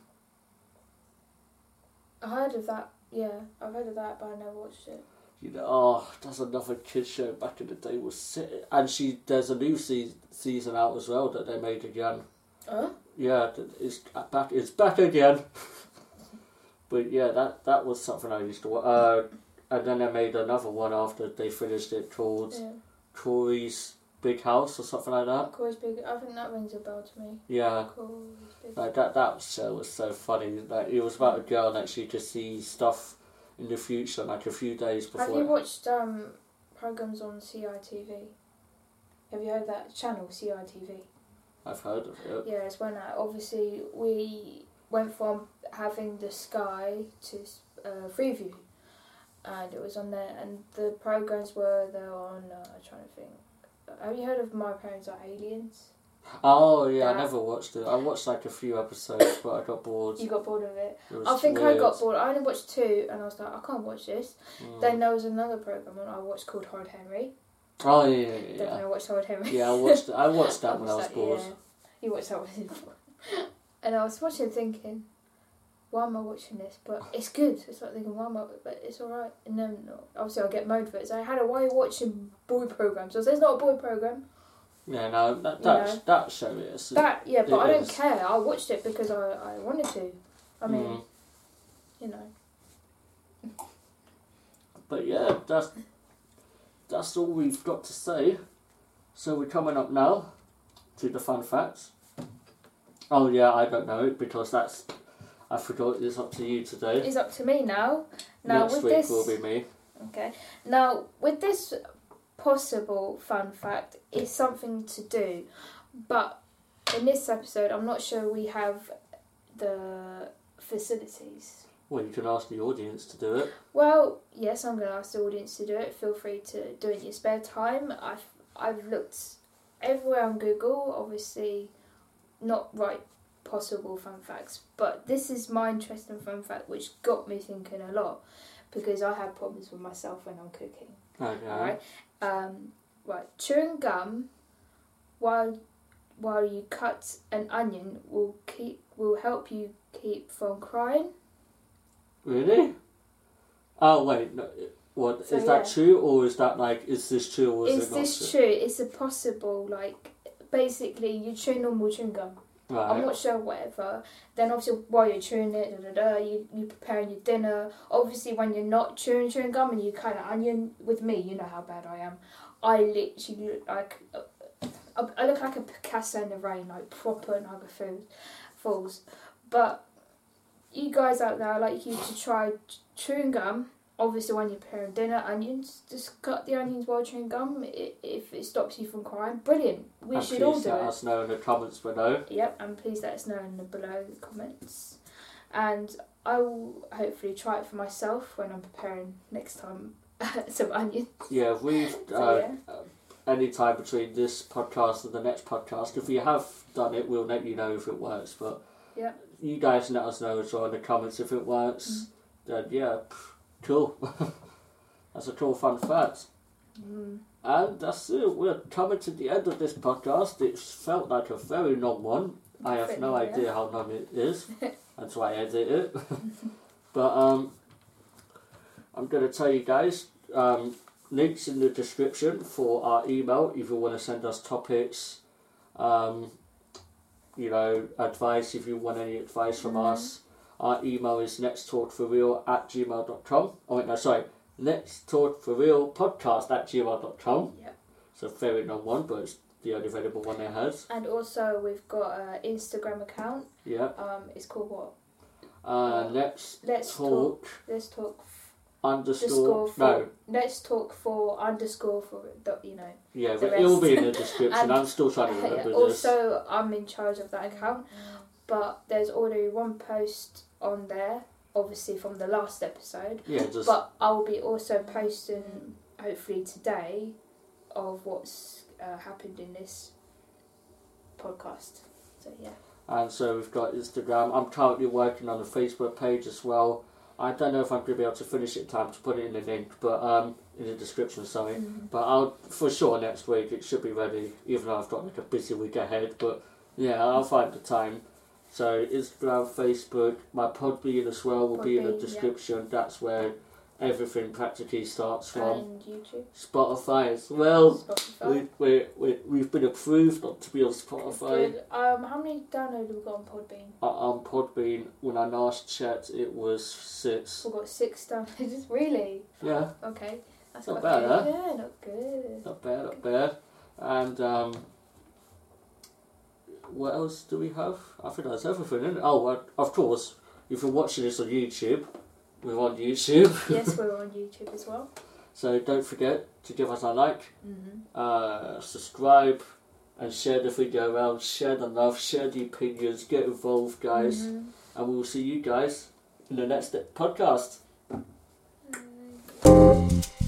I heard of that. Yeah, I've heard of that, but I never watched it. You know, oh, that's another kids show back in the day. Was sit- and she there's a new se- season out as well that they made again. Huh? Yeah, th- it's back. It's back again. But yeah, that that was something I used to watch. Uh, and then they made another one after they finished it called Yeah. Corey's Big House or something like that. Corey's Big. I think that rings a bell to me. Yeah, Corey's Big. like that that show was so funny. Like it was about a girl that she could see stuff in the future, like a few days before. Have you watched um programs on C I T V? Have you heard of that channel, C I T V? I've heard of it. Yeah, it's when uh, obviously we went from having the Sky to uh, Freeview, and it was on there, and the programs were there on. Uh, I'm trying to think. Have you heard of My Parents Are Aliens? Oh yeah, I That- never watched it. I watched like a few episodes, but I got bored. You got bored of it. It was I think I weird. got bored. I only watched two, and I was like, I can't watch this. Mm. Then there was another program on I watched called Hard Henry. Oh yeah, yeah, yeah. Definitely Yeah, watched Hard Henry. yeah I watched. I watched that when I was that, bored. Yeah. You watched that one before. And I was watching it thinking, why am I watching this? But it's good. It's like thinking, why am I, but it's alright. And then obviously I'll get mode for it. So, Hannah, why are you watching boy programs? I was like, it's not a boy program. Yeah, no, that You that, know. that show is. That, yeah, but it I don't is. care. I watched it because I, I wanted to. I mean, Mm. you know. But yeah, that's that's all we've got to say. So we're coming up now to the fun facts. Oh yeah, I don't know because that's I forgot. It's up to you today. It's up to me now. Now Next with week this, will be me. okay. Now with this possible fun fact, it's something to do, but in this episode, I'm not sure we have the facilities. Well, you can ask the audience to do it. Well, yes, I'm going to ask the audience to do it. Feel free to do it in your spare time. I've, I've looked everywhere on Google, obviously not right possible fun facts, but this is my interesting fun fact which got me thinking a lot because I have problems with myself when I'm cooking. Okay. Alright, um, right. Chewing gum while while you cut an onion will keep will help you keep from crying. Really? Oh wait, no, what So, is that yeah. true, or is that like is this true or is, Is it not this true? It's a possible like basically you chew normal chewing gum. Right. I'm not sure, whatever. Then obviously while you're chewing it, da, da, da, you you preparing your dinner. Obviously when you're not chewing chewing gum and you cut an onion, with me, you know how bad I am. I literally look like I, I look like a Picasso in the rain, like proper Niagara Falls. Falls. But you guys out there, I'd like you to try chewing gum. Obviously when you're preparing dinner, onions, just cut the onions while chewing gum. It, if it stops you from crying, brilliant. We and should please all do let it. us know in the comments below. Yep, and please let us know in the below the comments. And I will hopefully try it for myself when I'm preparing next time some onions. Yeah, we've So, uh, yeah. uh, any time between this podcast and the next podcast, if we have done it, we'll let you know if it works. But Yep. you guys let us know as well in the comments if it works. Mm. Then yeah, pff, cool. That's a cool fun fact. Mm. And that's it. We're coming to the end of this podcast. It's felt like a very long one. I have no Definitely, idea yeah. how long it is. That's why I edit it. But um, I'm going to tell you guys, um, links in the description for our email if you want to send us topics, um, you know, advice if you want any advice from Mhm. us. Our email is let's talk for real at gmail dot com. Oh wait, no, sorry. Let's talk for real podcast at gmail dot com. Yep. It's a very long one, but it's the only available one it has. And also we've got an Instagram account. Yeah. Um, it's called what? Uh, let's, Let's talk, talk. Let's talk. underscore. Underscore for, No. Let's talk for underscore for the- you know. Yeah, the but it'll be in rest. the description. And, I'm still trying to Yeah, remember this. also, I'm in charge of that account, but there's already one post on there, obviously from the last episode. Yeah, just But I'll be also posting, hopefully today, of what's uh, happened in this podcast. So yeah. and so we've got Instagram. I'm currently working on a Facebook page as well. I don't know if I'm going to be able to finish it in time to put it in the link, but um, in the description, sorry. Mm. But I'll for sure next week it should be ready, even though I've got like a busy week ahead. But yeah, I'll find the time. So Instagram, Facebook, my Podbean as well will be in the Podbean, yeah. description. That's where everything practically starts from. And YouTube, Spotify as well. Spotify. We, we, we, we've been approved not to be on Spotify. Good. Um, how many downloads have we got on Podbean? Uh, on Podbean, when I last checked, it was six. We've got six downloads. Really? Yeah, Okay. That's Not quite bad, good. huh? Yeah, not good. not bad, not bad. And um, what else do we have? I think that's everything, isn't it? Oh, uh, of course, if you're watching this on YouTube, we're on YouTube. Yes, we're on YouTube as well. So don't forget to give us a like, Mm-hmm. uh, subscribe, and share the video around. Share the love, share the opinions, get involved, guys. Mm-hmm. And we will see you guys in the next podcast. Mm.